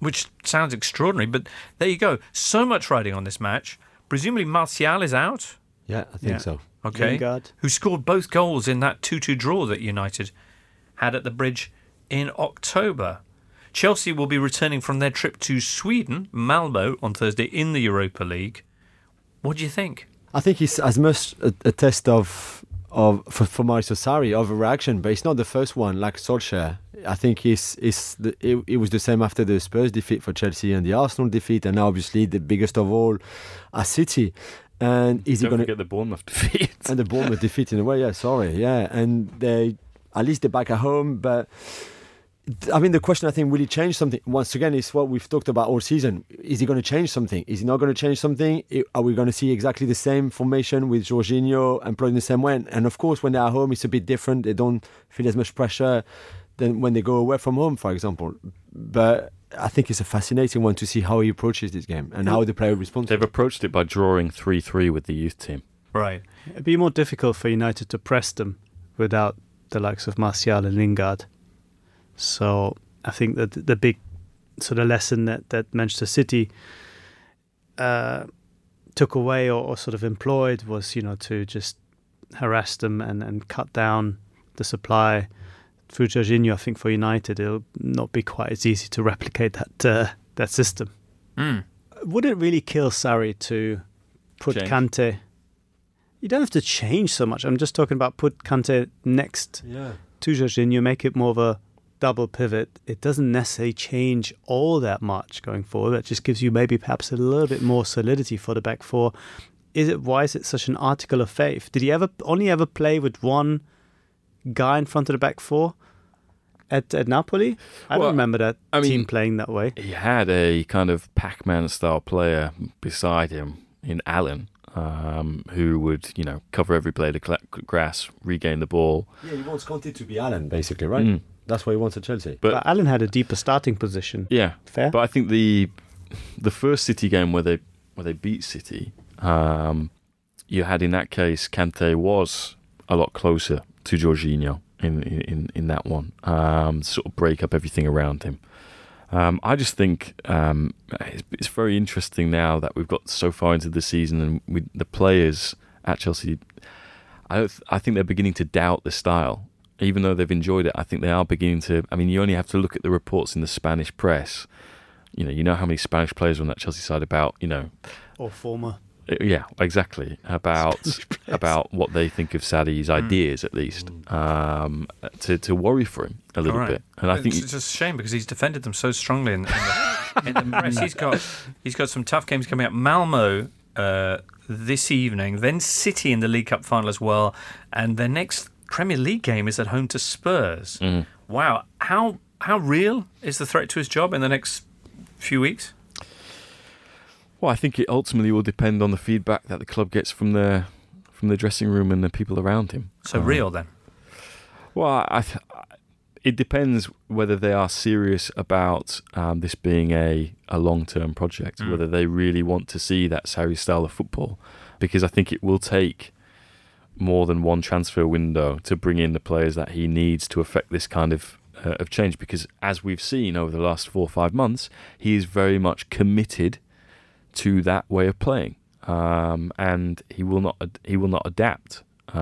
which sounds extraordinary, but there you go. So much riding on this match. Presumably Martial is out. Yeah, I think so. Okay. Lingard. Who scored both goals in that 2-2 draw that United had at the Bridge in October. Chelsea will be returning from their trip to Sweden, Malmö, on Thursday in the Europa League. What do you think? I think it's as much a test for Maurizio Sarri of a reaction, but it's not the first one like Solskjaer. I think it was the same after the Spurs defeat for Chelsea and the Arsenal defeat, and now obviously the biggest of all, City. And is he going to get the Bournemouth defeat? And the Bournemouth defeat in a way, and they at least they're back at home, but. I mean, the question I think will he change something? Once again, is what we've talked about all season. Is he going to change something? Is he not going to change something? Are we going to see exactly the same formation with Jorginho employed in the same way? And of course, when they're at home, it's a bit different. They don't feel as much pressure than when they go away from home, for example. But I think it's a fascinating one to see how he approaches this game and how the player responds. They've approached it by drawing 3-3 with the youth team. Right. It'd be more difficult for United to press them without the likes of Martial and Lingard. So I think that the big sort of lesson that Manchester City took away or sort of employed was, to just harass them and cut down the supply through Jorginho. I think for United it'll not be quite as easy to replicate that system. Would it really kill Sarri to put Kante? You don't have to change so much. I'm just talking about put Kante next to Jorginho, make it more of a double pivot. It doesn't necessarily change all that much going forward. It just gives you maybe perhaps a little bit more solidity for the back four. Why is it such an article of faith? Did he only ever play with one guy in front of the back four at Napoli? I don't remember that team playing that way. He had a kind of Pac-Man style player beside him in Allen, who would, cover every blade of grass, regain the ball. Yeah, he wants Conte to be Allen, basically, right? That's what he wants at Chelsea. But Allen had a deeper starting position. Yeah, fair. But I think the first City game where they beat City, you had in that case Kante was a lot closer to Jorginho in that one, sort of break up everything around him. I just think it's very interesting now that we've got so far into the season and the players at Chelsea. I think they're beginning to doubt the style. Even though they've enjoyed it, I think they are beginning to. I mean, you only have to look at the reports in the Spanish press. You know how many Spanish players are on that Chelsea side about, or former. Yeah, exactly. About what they think of Sarri's ideas, at least, to worry for him a little bit. And I think it's just a shame because he's defended them so strongly in the press. He's got some tough games coming up. Malmo this evening, then City in the League Cup final as well, and their next Premier League game is at home to Spurs. Wow, how real is the threat to his job in the next few weeks? Well, I think it ultimately will depend on the feedback that the club gets from the dressing room and the people around him. So real then? Well, it depends whether they are serious about this being a long-term project, whether they really want to see that Sarri style of football, because I think it will take more than one transfer window to bring in the players that he needs to affect this kind of change, because as we've seen over the last 4 or 5 months, he is very much committed to that way of playing, and he will not adapt.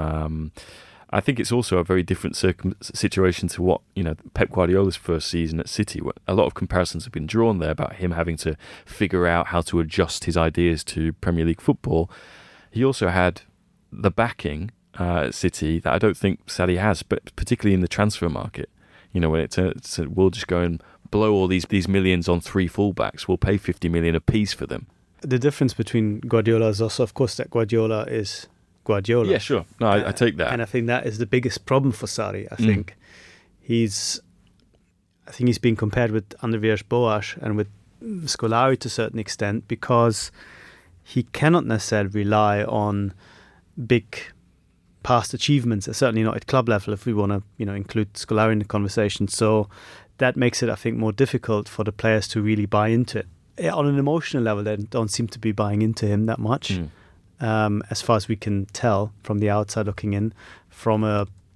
I think it's also a very different situation to what Pep Guardiola's first season at City. Where a lot of comparisons have been drawn there about him having to figure out how to adjust his ideas to Premier League football. He also had the backing at City that I don't think Sarri has, but particularly in the transfer market. When we'll just go and blow all these millions on 3 fullbacks. We'll pay 50 million a piece for them. The difference between Guardiola is also, of course, that Guardiola is Guardiola. Yeah, sure. No, I take that. And I think that is the biggest problem for Sarri. I think he's being compared with André Boas and with Scolari to a certain extent, because he cannot necessarily rely on big past achievements, certainly not at club level, if we want to include Scolari in the conversation. So that makes it, I think, more difficult for the players to really buy into it. On an emotional level, they don't seem to be buying into him that much, as far as we can tell from the outside looking in. From a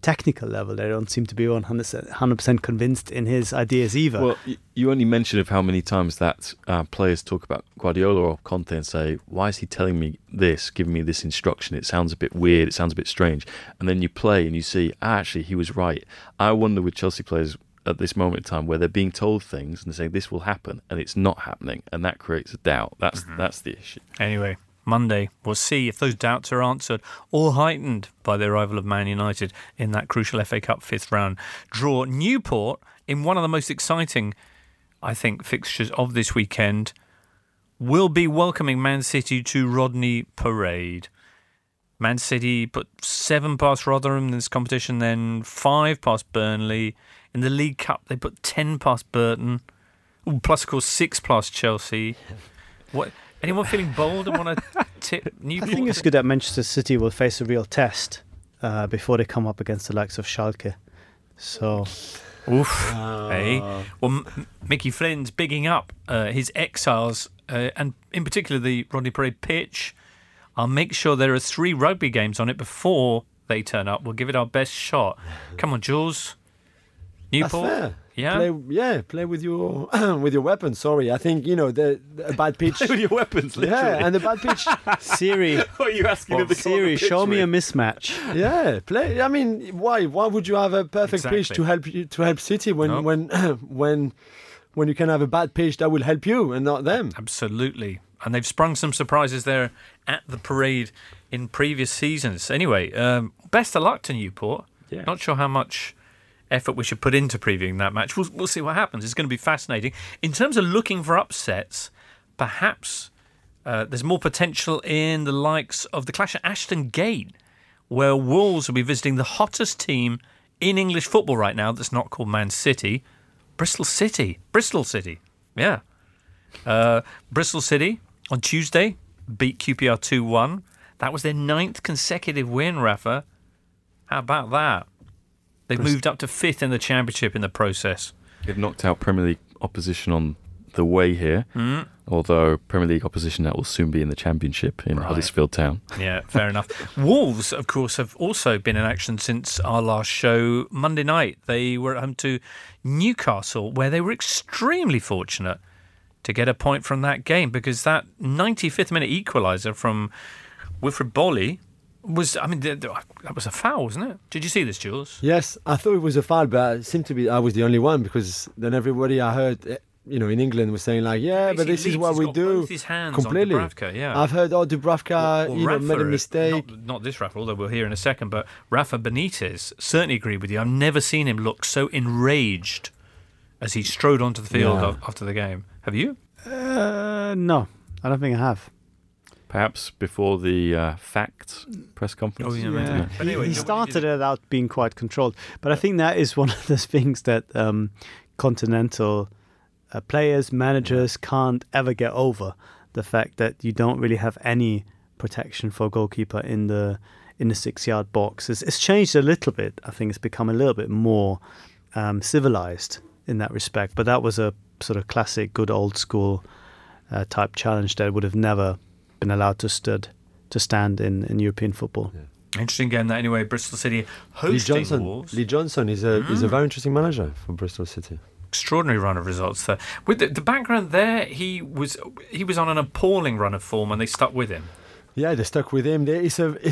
technical level, they don't seem to be 100% convinced in his ideas either. Well, you only mention of how many times that players talk about Guardiola or Conte and say, why is he telling me this, giving me this instruction? It sounds a bit weird, it sounds a bit strange. And then you play and you see, actually, he was right. I wonder with Chelsea players at this moment in time where they're being told things and they're saying this will happen and it's not happening, and that creates a doubt. That's the issue. Anyway, Monday, we'll see if those doubts are answered or heightened by the arrival of Man United in that crucial FA Cup fifth round draw. Newport, in one of the most exciting, I think, fixtures of this weekend, will be welcoming Man City to Rodney Parade. Man City put 7 past Rotherham in this competition, then 5 past Burnley. In the League Cup, they put 10 past Burton. Ooh, plus, of course, 6 past Chelsea. What? Anyone feeling bold and want to tip Newport? I think it's good that Manchester City will face a real test before they come up against the likes of Schalke. So, Hey. Well, Mickey Flynn's bigging up his exiles, and in particular the Rodney Parade pitch. I'll make sure there are 3 rugby games on it before they turn up. We'll give it our best shot. Come on, Jules. Newport. That's fair. Yeah, play with your with your weapons. Sorry, I think the bad pitch. Play with your weapons, literally. Yeah, and the bad pitch. Siri, What are you asking of the Siri, show me a mismatch. Yeah, play. I mean, why would you have a perfect pitch to help City when you can have a bad pitch that will help you and not them? absolutely. And they've sprung some surprises there at the Parade in previous seasons. Anyway, best of luck to Newport. Yeah. Not sure how much effort we should put into previewing that match. We'll see what happens. It's going to be fascinating. In terms of looking for upsets, perhaps there's more potential in the likes of the clash at Ashton Gate, where Wolves will be visiting the hottest team in English football right now that's not called Man City, Bristol City. Yeah. Bristol City on Tuesday beat QPR 2-1. That was their 9th consecutive win, Rafa. How about that? They've moved up to 5th in the Championship in the process. They've knocked out Premier League opposition on the way here, although Premier League opposition that will soon be in the Championship in Huddersfield Town. Yeah, fair enough. Wolves, of course, have also been in action since our last show. Monday night, they were at home to Newcastle, where they were extremely fortunate to get a point from that game, because that 95th minute equaliser from Wilfred Bolly that was a foul, wasn't it? Did you see this, Jules? Yes, I thought it was a foul, but it seemed to be I was the only one, because then everybody I heard, in England was saying like, but this is what we do. Both his hands completely. on Dubravka, yeah. I've heard, Dubravka, Rafa, made a mistake. Not this Rafa, although we'll hear in a second, but Rafa Benitez certainly agreed with you. I've never seen him look so enraged as he strode onto the field after the game. Have you? No, I don't think I have. Perhaps before the fact press conference. Oh, yeah. But anyway, he started it out being quite controlled. But I think that is one of the things that continental players, managers can't ever get over. The fact that you don't really have any protection for a goalkeeper in the 6-yard box. It's changed a little bit. I think it's become a little bit more civilized in that respect. But that was a sort of classic, good old school type challenge that would have never been allowed to stand in European football. Yeah. Interesting game that anyway. Bristol City hosting Wolves. Lee Johnson is a very interesting manager for Bristol City. Extraordinary run of results there. With the background there, he was on an appalling run of form, and they stuck with him. Yeah, they stuck with him. They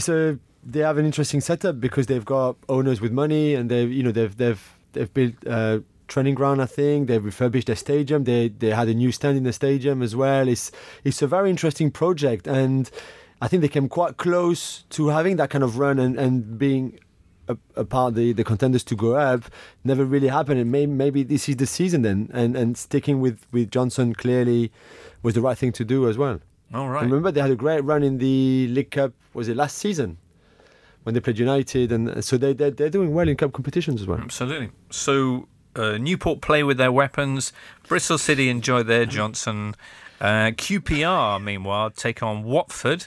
have an interesting setup because they've got owners with money, and they've built training ground. I think they've refurbished their stadium. They had a new stand in the stadium as well. It's a very interesting project, and I think they came quite close to having that kind of run and being a part of the contenders to go up. Never really happened, and maybe this is the season then. And sticking with Johnson clearly was the right thing to do as well. All right. And remember, they had a great run in the League Cup. Was it last season when they played United? And so they're doing well in cup competitions as well. Absolutely. So. Newport play with their weapons. Bristol City enjoy their Johnson. QPR, meanwhile, take on Watford.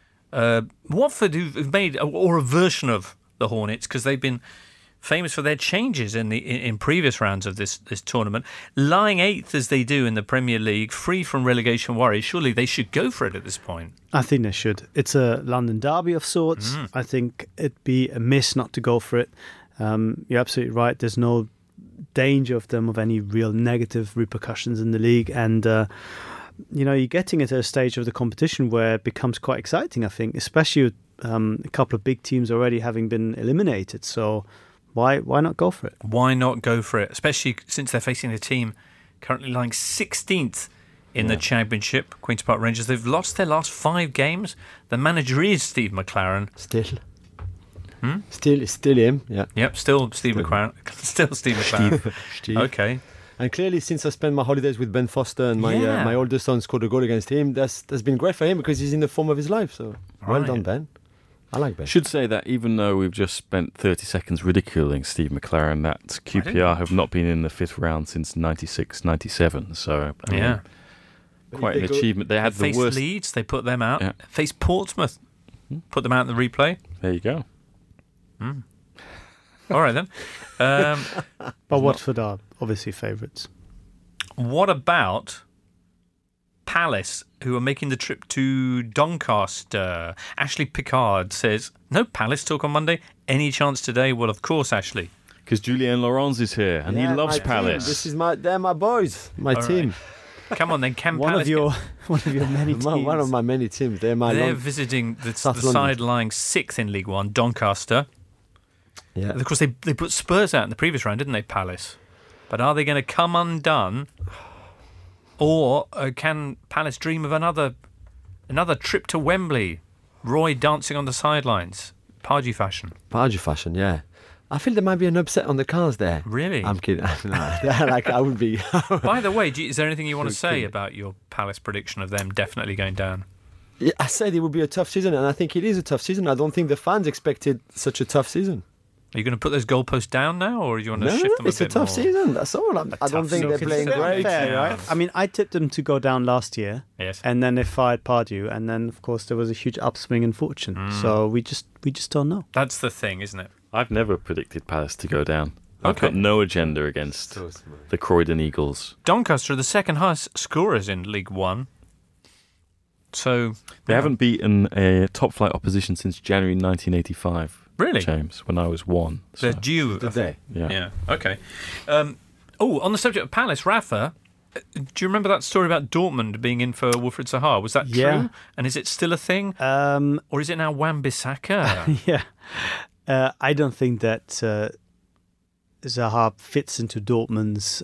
Watford, who've made a version of the Hornets, because they've been famous for their changes in previous rounds of this tournament. Lying 8th as they do in the Premier League, free from relegation worries. Surely they should go for it at this point. I think they should. It's a London derby of sorts. I think it'd be a miss not to go for it. You're absolutely right. There's no danger of them of any real negative repercussions in the league, and you're getting it at a stage of the competition where it becomes quite exciting, I think, especially with a couple of big teams already having been eliminated. So why not go for it? Why not go for it? Especially since they're facing a team currently lying 16th in the Championship, Queen's Park Rangers. They've lost their last 5 games. The manager is Steve McLaren. Still him, yeah. Yep, still Steve McLaren. Still Steve McLaren. Steve. Okay. And clearly, since I spent my holidays with Ben Foster and my older son scored a goal against him, that's been great for him because he's in the form of his life. So well done, Ben. I like Ben. Should say that even though we've just spent 30 seconds ridiculing Steve McLaren, that QPR have not been in the 5th round since 96-97. So I mean, quite an achievement. They had the worst. Leeds, they put them out. Faced Portsmouth, put them out in the replay. There you go. All right then. But Watford are obviously favourites. What about Palace, who are making the trip to Doncaster? Ashley Picard says, no Palace talk on Monday. Any chance today? Well, of course, Ashley. Because Julien Laurens is here and he loves Palace. This is they're my boys, my team. Right. Come on then, one of your many teams. One of my many teams. They're visiting the side lying 6th in League One, Doncaster. Yeah. Of course, they put Spurs out in the previous round, didn't they, Palace? But are they going to come undone? Or can Palace dream of another trip to Wembley? Roy dancing on the sidelines, Pardew fashion. Yeah. I feel there might be an upset on the cards there. Really? I'm kidding. I would be. By the way, is there anything you want to say about your Palace prediction of them definitely going down? Yeah, I said it would be a tough season, and I think it is a tough season. I don't think the fans expected such a tough season. Are you going to put those goalposts down now, or do you want to shift them a bit more? It's a tough season, that's all. I don't think they're playing great. Fair, right? I mean, I tipped them to go down last year, and then they fired Pardew, and then, of course, there was a huge upswing in fortune. So we just don't know. That's the thing, isn't it? I've never predicted Palace to go down. I've got no agenda against the Croydon Eagles. Doncaster are the second highest scorers in League One. So they haven't beaten a top-flight opposition since January 1985. Really? James, when I was 1. So. They're due. Today. Yeah. Okay. On the subject of Palace, Rafa, do you remember that story about Dortmund being in for Wilfried Zaha? Was that true? And is it still a thing? Or is it now Wan-Bissaka? Yeah. I don't think that Zaha fits into Dortmund's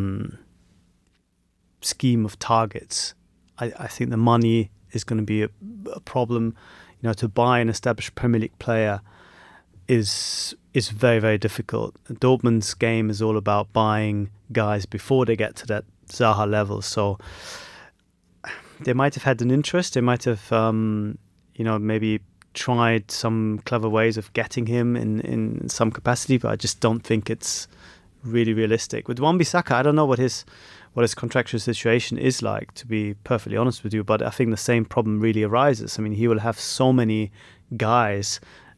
scheme of targets. I think the money is going to be a problem. To buy an established Premier League player is very, very difficult. Dortmund's game is all about buying guys before they get to that Zaha level. So they might have had an interest. They might have, maybe tried some clever ways of getting him in some capacity, but I just don't think it's really realistic. With Wan-Bissaka, I don't know what his contractual situation is like, to be perfectly honest with you, but I think the same problem really arises. I mean, he will have so many guys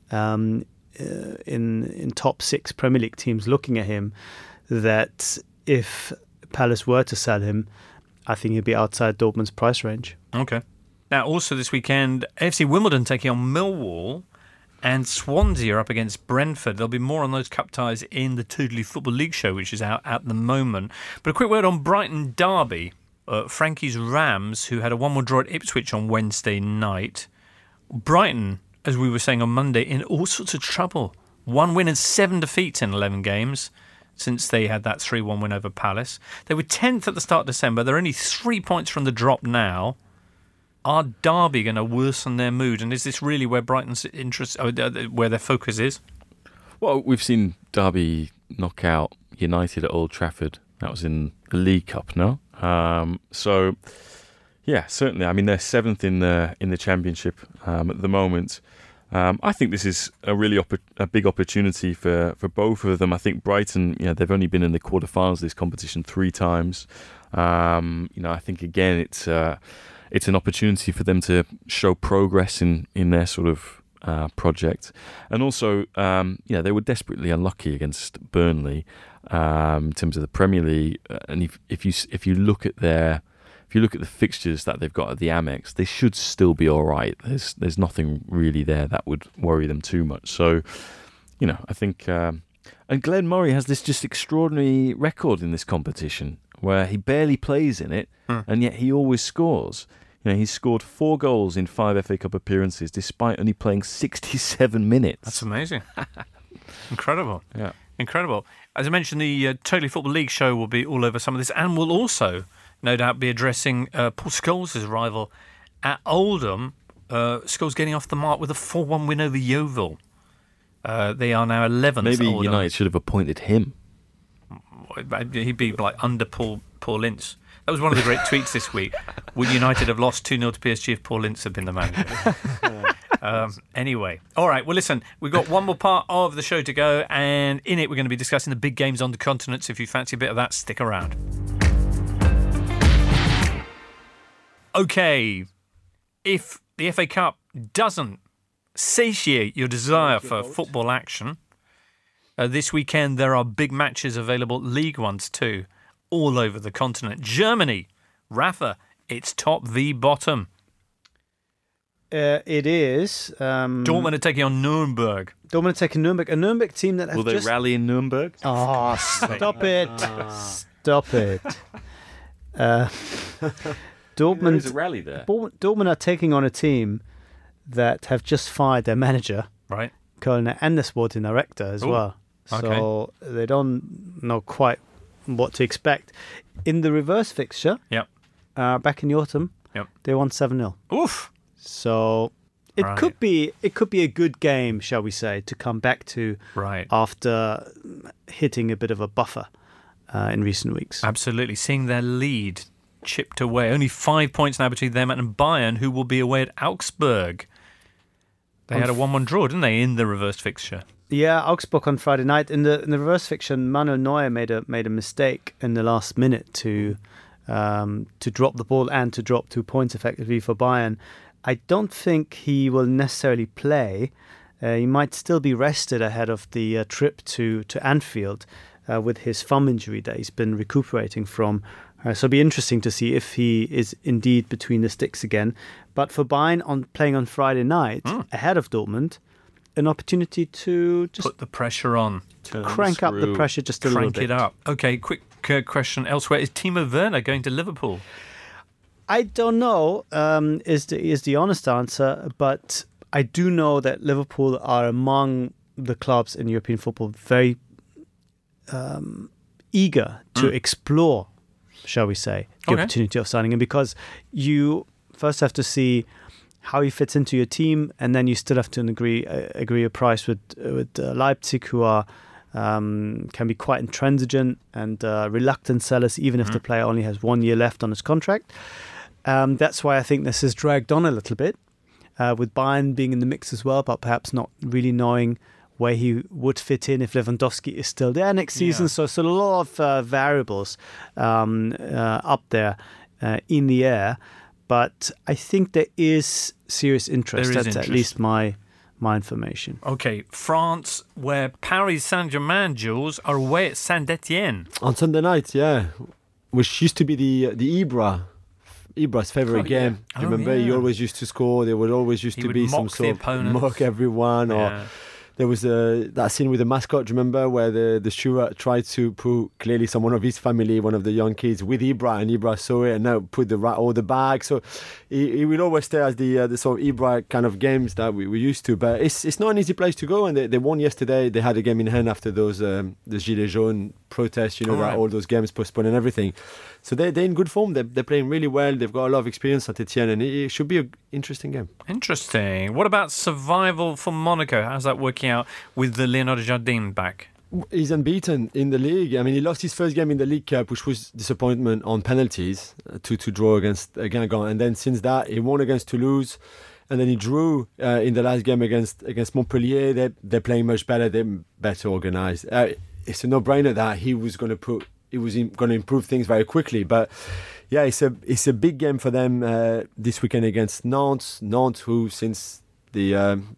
in top 6 Premier League teams looking at him that if Palace were to sell him, I think he'd be outside Dortmund's price range. Okay. Now, also this weekend, AFC Wimbledon taking on Millwall, and Swansea are up against Brentford. There'll be more on those cup ties in the Totally Football League show, which is out at the moment. But a quick word on Brighton Derby. Frankie's Rams, who had a 1-1 draw at Ipswich on Wednesday night. Brighton, as we were saying on Monday, in all sorts of trouble. 1 win and 7 defeats in 11 games since they had that 3-1 win over Palace. They were 10th at the start of December. They're only 3 points from the drop now. Are Derby going to worsen their mood? And is this really where Brighton's interest, where their focus is? Well, we've seen Derby knock out United at Old Trafford. That was in the League Cup, no? So, yeah, certainly. I mean, they're 7th in the Championship at the moment. I think this is a really a big opportunity for both of them. I think Brighton, they've only been in the quarterfinals of this competition 3 times. I think again it's an opportunity for them to show progress in their sort of project, and also they were desperately unlucky against Burnley in terms of the Premier League. And if you look at the fixtures that they've got at the Amex, they should still be all right. There's nothing really there that would worry them too much. So, I think And Glenn Murray has this just extraordinary record in this competition where he barely plays in it, and yet he always scores. He's scored 4 goals in 5 FA Cup appearances despite only playing 67 minutes. That's amazing. Incredible. Yeah. Incredible. As I mentioned, the Totally Football League show will be all over some of this, and we'll also, no doubt, be addressing Paul Scholes' arrival at Oldham. Scholes getting off the mark with a 4-1 win over Yeovil. They are now 11th. Maybe Oldham. United should have appointed him. He'd be like under Paul Ince. That was one of the great tweets this week. Would United have lost 2-0 to PSG if Paul Ince had been the manager? Anyway. All right. Well, listen, we've got one more part of the show to go, and in it we're going to be discussing the big games on the continent. So if you fancy a bit of that, stick around. Okay. If the FA Cup doesn't satiate your desire for football action, this weekend there are big matches available, League ones too, all over the continent. Germany, Rafa, it's top v bottom. It is. Dortmund are taking on Nuremberg. Dortmund are taking Nuremberg, a Nuremberg team that have Will they rally in Nuremberg? Oh, stop it! Stop it! Dortmund. There is a rally there. Dortmund are taking on a team that have just fired their manager, Right. Kölner, and the sporting director as well. So they don't know quite what to expect. In the reverse fixture, Yep. back in the autumn, they won 7-0. Oof. So it could be a good game, shall we say, to come back to after hitting a bit of a buffer in recent weeks. Absolutely. Seeing their lead chipped away. Only 5 points now between them and Bayern, who will be away at Augsburg. They had a 1-1 draw, didn't they, in the reversed fixture? Yeah, Augsburg on Friday night. In the reverse fixture, Manuel Neuer made a mistake in the last minute to drop the ball and to drop 2 points effectively for Bayern. I don't think he will necessarily play. He might still be rested ahead of the trip to Anfield with his thumb injury that he's been recuperating from. So it'll be interesting to see if he is indeed between the sticks again. But for Bayern playing on Friday night ahead of Dortmund, an opportunity to just put the pressure on, crank up the pressure just a little bit. Crank it up. Okay, quick question elsewhere. Is Timo Werner going to Liverpool? I don't know, is the honest answer, but I do know that Liverpool are among the clubs in European football very eager to explore, shall we say, the opportunity of signing him, because you first have to see how he fits into your team, and then you still have to agree a price with Leipzig, who are can be quite intransigent and reluctant sellers, even if the player only has 1 year left on his contract. That's why I think this has dragged on a little bit, with Bayern being in the mix as well, but perhaps not really knowing where he would fit in if Lewandowski is still there next season. So a lot of variables up there in the air. But I think there is serious interest. That's at least my information. Okay, France, where Paris Saint-Germain, Jules, are away at Saint-Etienne. On Sunday night, which used to be the Ibra's favourite game. Do you remember? He always used to score. There would always used to be some sort of mock everyone. Or there was that scene with the mascot, do you remember, where the steward tried to put clearly someone of his family, one of the young kids, with Ibra, and Ibra saw it and now put all the bag. So he will always stay as the sort of Ibra kind of games that we used to. But it's not an easy place to go, and they won yesterday. They had a game in hand after those the Gilets Jaunes protests, all those games postponed and everything. So they're in good form. They're playing really well. They've got a lot of experience at Etienne, and it should be an interesting game. Interesting. What about survival for Monaco? How's that working out with the Leonardo Jardim back? He's unbeaten in the league. I mean, he lost his first game in the League Cup, which was disappointment on penalties, to draw against Guingamp. And then since that, he won against Toulouse, and then he drew in the last game against Montpellier. They're playing much better. They're better organised. It's a no-brainer that he was going to improve things very quickly. But yeah, it's a big game for them this weekend against Nantes. Nantes, who since the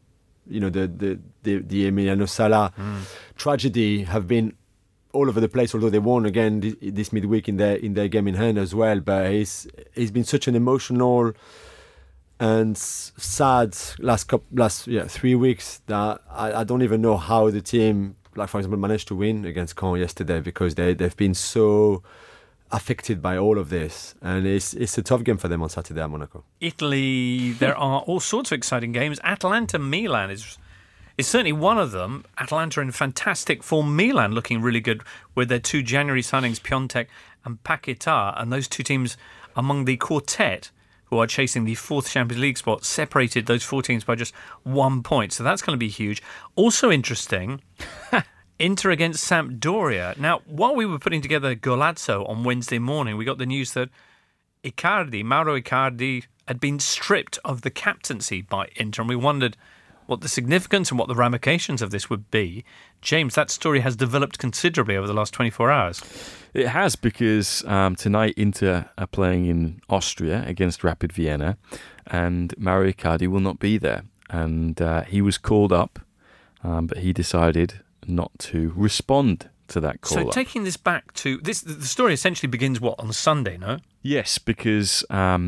Emiliano Sala tragedy have been all over the place. Although they won again this midweek in their game in hand as well. But it's been such an emotional and sad last 3 weeks that I don't even know how the team like for example, managed to win against Caen yesterday because they've been so affected by all of this, and it's a tough game for them on Saturday at Monaco. Italy, there are all sorts of exciting games. Atalanta-Milan is certainly one of them. Atalanta in fantastic form. Milan looking really good with their 2 January signings, Piontek and Paquetá, and those two teams among the quartet who are chasing the 4th Champions League spot, separated those 4 teams by just 1 point. So that's going to be huge. Also interesting, Inter against Sampdoria. Now, while we were putting together Golazzo on Wednesday morning, we got the news that Mauro Icardi, had been stripped of the captaincy by Inter, and we wondered what the significance and what the ramifications of this would be. James, that story has developed considerably over the last 24 hours. It has, because tonight Inter are playing in Austria against Rapid Vienna, and Mauro Icardi will not be there. And he was called up, but he decided not to respond to that call. So taking this back to this, the story essentially begins on Sunday, no? Yes, because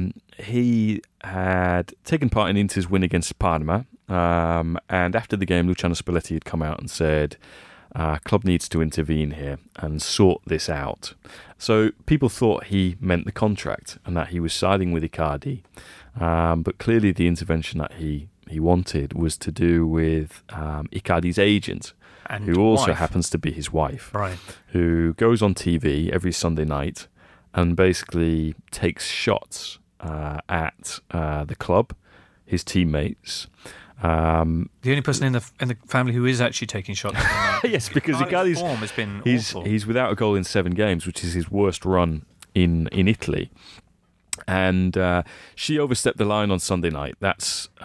he had taken part in Inter's win against Parma, and after the game, Luciano Spalletti had come out and said, club needs to intervene here and sort this out. So people thought he meant the contract and that he was siding with Icardi, but clearly the intervention that he wanted was to do with Icardi's agent, and who also happens to be his wife, right? Who goes on TV every Sunday night and basically takes shots at the club, his teammates. The only person in the family who is actually taking shots. Yes, because Icardi's form has been awful. He's without a goal in 7 games, which is his worst run in Italy. And she overstepped the line on Sunday night. That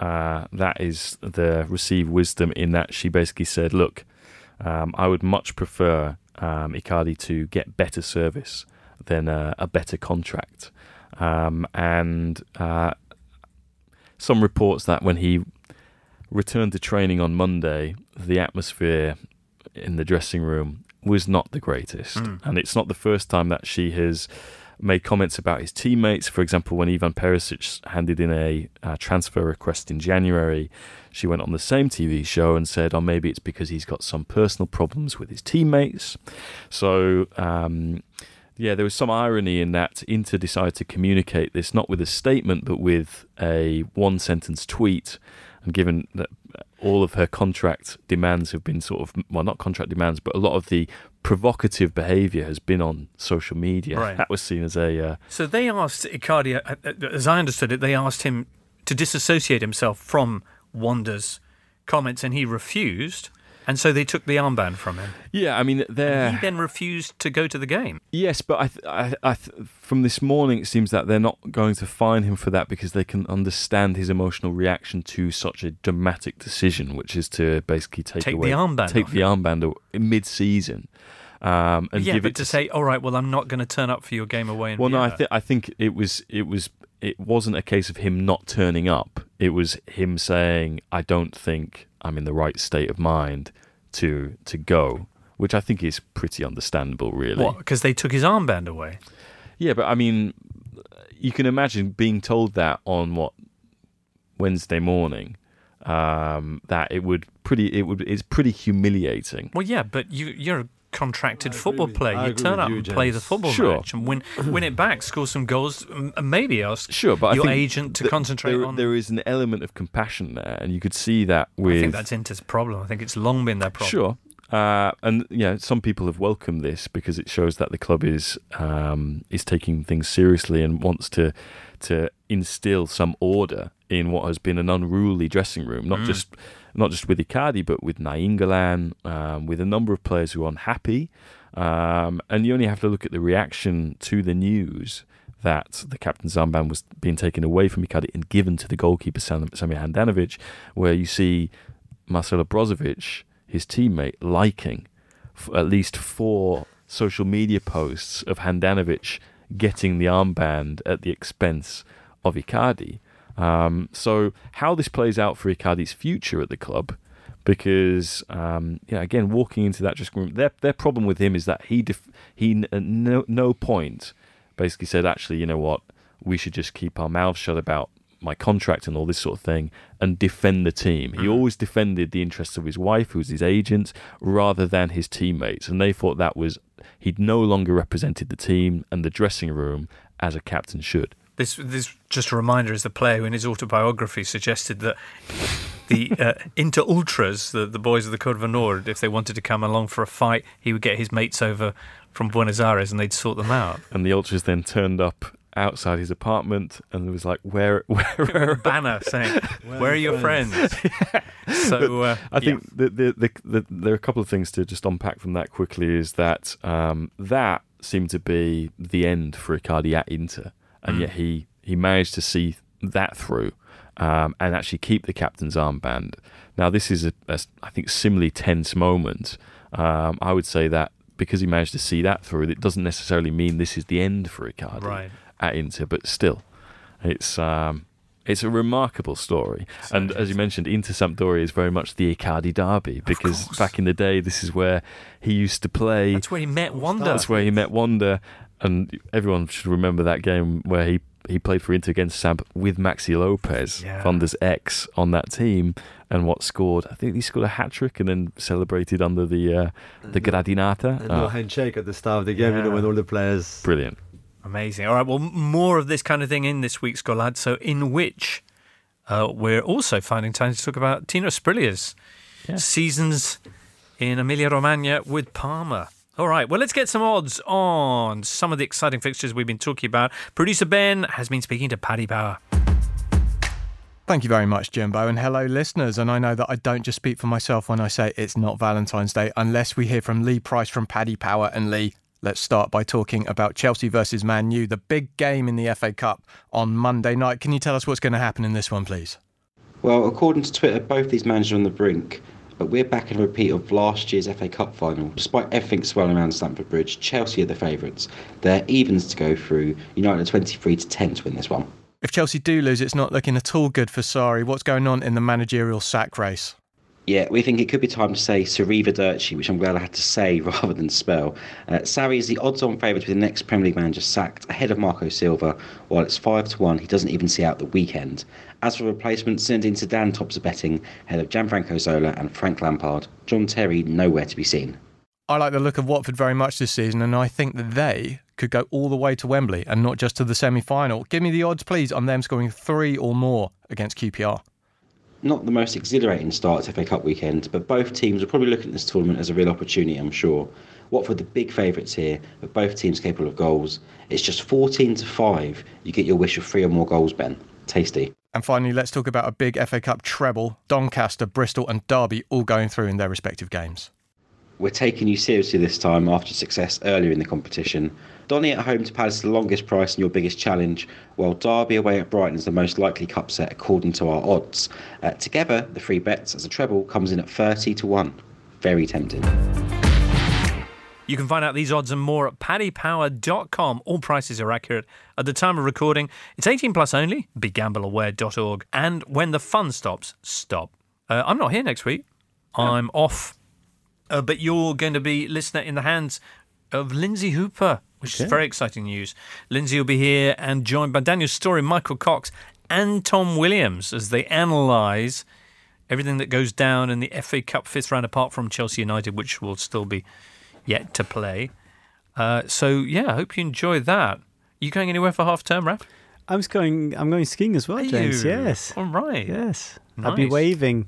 is the received wisdom in that she basically said, look, I would much prefer Icardi to get better service than a better contract. And some reports that when he returned to training on Monday, the atmosphere in the dressing room was not the greatest. And it's not the first time that she has made comments about his teammates. For example, when Ivan Perisic handed in a transfer request in January, she went on the same TV show and said, maybe it's because he's got some personal problems with his teammates. So, there was some irony in that Inter decided to communicate this not with a statement, but with a 1-sentence tweet. And given that all of her contract demands have been not contract demands, but a lot of the provocative behaviour has been on social media. Right. That was seen as a... So they asked Icardi, as I understood it, they asked him to disassociate himself from Wanda's comments, and he refused. And so they took the armband from him. Yeah, I mean, he then refused to go to the game. Yes, but from this morning, it seems that they're not going to fine him for that because they can understand his emotional reaction to such a dramatic decision, which is to basically take the armband mid-season. And give it to say, all right, well, I'm not going to turn up for your game away in Vienna. No, I think it wasn't a case of him not turning up. It was him saying, I don't think I'm in the right state of mind to go, which I think is pretty understandable, really. What, because they took his armband away? Yeah, but I mean, you can imagine being told that on Wednesday morning, that it's pretty humiliating. Well, yeah, but you're a contracted football player. You turn up and play the football match and win it back, score some goals, and maybe ask your agent to concentrate on... There is an element of compassion there, and you could see that with... I think that's Inter's problem. I think it's long been their problem. Sure. And some people have welcomed this because it shows that the club is taking things seriously and wants to instill some order in what has been an unruly dressing room, not just with Icardi, but with Nainggolan, with a number of players who are unhappy. And you only have to look at the reaction to the news that the captain's armband was being taken away from Icardi and given to the goalkeeper, Samir Handanovic, where you see Marcelo Brozovic, his teammate, liking at least 4 social media posts of Handanovic getting the armband at the expense of Icardi. So how this plays out for Icardi's future at the club, because again, walking into that dressing room, their problem with him is that he at no point basically said, actually, you know what, we should just keep our mouths shut about my contract and all this sort of thing, and defend the team. He always defended the interests of his wife, who was his agent, rather than his teammates. And they thought that was, he'd no longer represented the team and the dressing room as a captain should. This just a reminder, as the player who in his autobiography suggested that the Inter-Ultras, the boys of the Code of Honor, if they wanted to come along for a fight, he would get his mates over from Buenos Aires and they'd sort them out. And the Ultras then turned up outside his apartment and there was like, where a banner saying, where are your friends? So I think there are a couple of things to just unpack from that quickly, is that that seemed to be the end for Icardi at Inter. And yet he managed to see that through and actually keep the captain's armband. Now, this is, I think, similarly tense moment. I would say that because he managed to see that through, it doesn't necessarily mean this is the end for Icardi at Inter, but still, it's a remarkable story. And as you mentioned, Inter-Sampdoria is very much the Icardi derby, because back in the day, this is where he used to play. That's where he met Wanda. That's where he met Wanda. And everyone should remember that game where he played for Inter against Samp with Maxi Lopez, Wanda's ex, on that team, and I think he scored a hat-trick and then celebrated under the Gradinata. And no handshake at the start of the game, when all the players... Brilliant. Amazing. All right, well, more of this kind of thing in this week's Golazzo, in which we're also finding time to talk about Tino Spriglia's seasons in Emilia-Romagna with Parma. All right, well, let's get some odds on some of the exciting fixtures we've been talking about. Producer Ben has been speaking to Paddy Power. Thank you very much, Jimbo, and hello, listeners. And I know that I don't just speak for myself when I say it's not Valentine's Day, unless we hear from Lee Price from Paddy Power. And Lee, let's start by talking about Chelsea versus Man U, the big game in the FA Cup on Monday night. Can you tell us what's going to happen in this one, please? Well, according to Twitter, both these managers are on the brink. But we're back in a repeat of last year's FA Cup final. Despite everything swirling around Stamford Bridge, Chelsea are the favourites. They're evens to go through. United are 23-10 to win this one. If Chelsea do lose, it's not looking at all good for Sarri. What's going on in the managerial sack race? Yeah, we think it could be time to say Arrivederci, which I'm glad I had to say rather than spell. Sarri is the odds-on favourite to be the next Premier League manager sacked, ahead of Marco Silva, while it's 5-1 he doesn't even see out the weekend. As for replacements, Zinedine Zidane tops the betting, ahead of Gianfranco Zola and Frank Lampard. John Terry nowhere to be seen. I like the look of Watford very much this season, and I think that they could go all the way to Wembley and not just to the semi-final. Give me the odds, please, on them scoring 3 or more against QPR. Not the most exhilarating start to FA Cup weekend, but both teams are probably looking at this tournament as a real opportunity, I'm sure. Watford the big favourites here, but both teams capable of goals. It's just 14-5. You get your wish of 3 or more goals, Ben. Tasty. And finally, let's talk about a big FA Cup treble. Doncaster, Bristol and Derby all going through in their respective games. We're taking you seriously this time after success earlier in the competition. Donny at home to Palace is the longest price and your biggest challenge, while Derby away at Brighton is the most likely cup set according to our odds. Together, the 3 bets as a treble comes in at 30-1. Very tempting. You can find out these odds and more at paddypower.com. All prices are accurate at the time of recording. It's 18 plus only, begambleaware.org. And when the fun stops, stop. I'm not here next week. I'm off. But you're going to be listener in the hands of Lindsay Hooper, which is very exciting news. Lindsay will be here and joined by Daniel Story, Michael Cox and Tom Williams as they analyse everything that goes down in the FA Cup 5th round, apart from Chelsea United, which will still be yet to play. I hope you enjoy that. You going anywhere for half term, Raph? I'm going skiing as well, Are James. you? Yes. All right. Yes. Nice. I'll be waving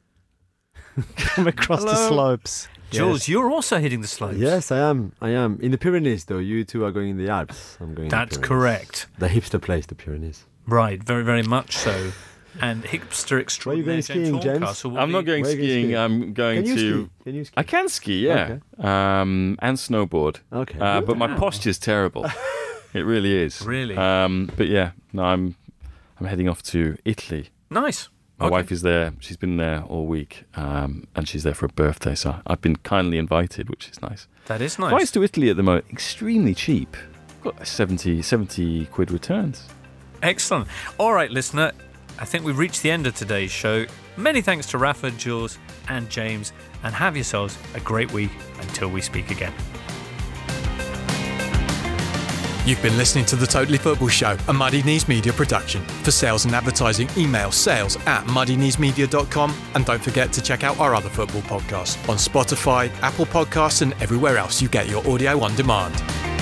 from across the slopes. Jules, you're also hitting the slopes. Yes, I am. In the Pyrenees, though. You two are going in the Alps. I'm going. That's in the correct. The hipster place, the Pyrenees. Right, very, very much so. And hipster extraordinaire. Where are you going skiing, James? I'm not going skiing. I'm going to. Can you ski? I can ski, yeah. Okay. And snowboard. Okay. But my posture's terrible. It really is. Really? But yeah, no, I'm heading off to Italy. Nice. My wife is there. She's been there all week, and she's there for a birthday. So I've been kindly invited, which is nice. That is nice. Flights to Italy at the moment, extremely cheap. Got 70 quid returns. Excellent. All right, listener. I think we've reached the end of today's show. Many thanks to Rafa, Jules, and James, and have yourselves a great week until we speak again. You've been listening to The Totally Football Show, a Muddy Knees Media production. For sales and advertising, email sales@muddykneesmedia.com, and don't forget to check out our other football podcasts on Spotify, Apple Podcasts, and everywhere else you get your audio on demand.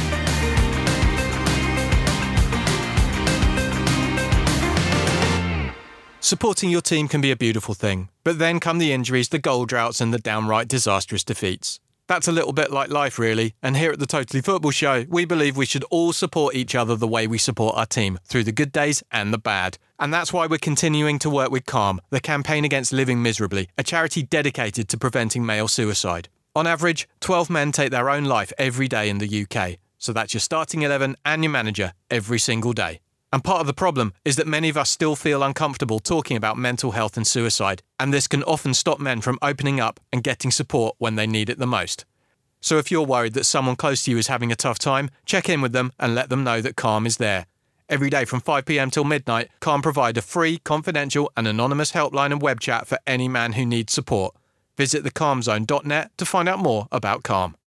Supporting your team can be a beautiful thing, but then come the injuries, the goal droughts, and the downright disastrous defeats. That's a little bit like life, really, and here at the Totally Football Show, we believe we should all support each other the way we support our team, through the good days and the bad. And that's why we're continuing to work with Calm, the campaign against living miserably, a charity dedicated to preventing male suicide. On average, 12 men take their own life every day in the UK, so that's your starting 11 and your manager every single day. And part of the problem is that many of us still feel uncomfortable talking about mental health and suicide, and this can often stop men from opening up and getting support when they need it the most. So if you're worried that someone close to you is having a tough time, check in with them and let them know that Calm is there. Every day from 5 p.m. till midnight, Calm provide a free, confidential and anonymous helpline and web chat for any man who needs support. Visit thecalmzone.net to find out more about Calm.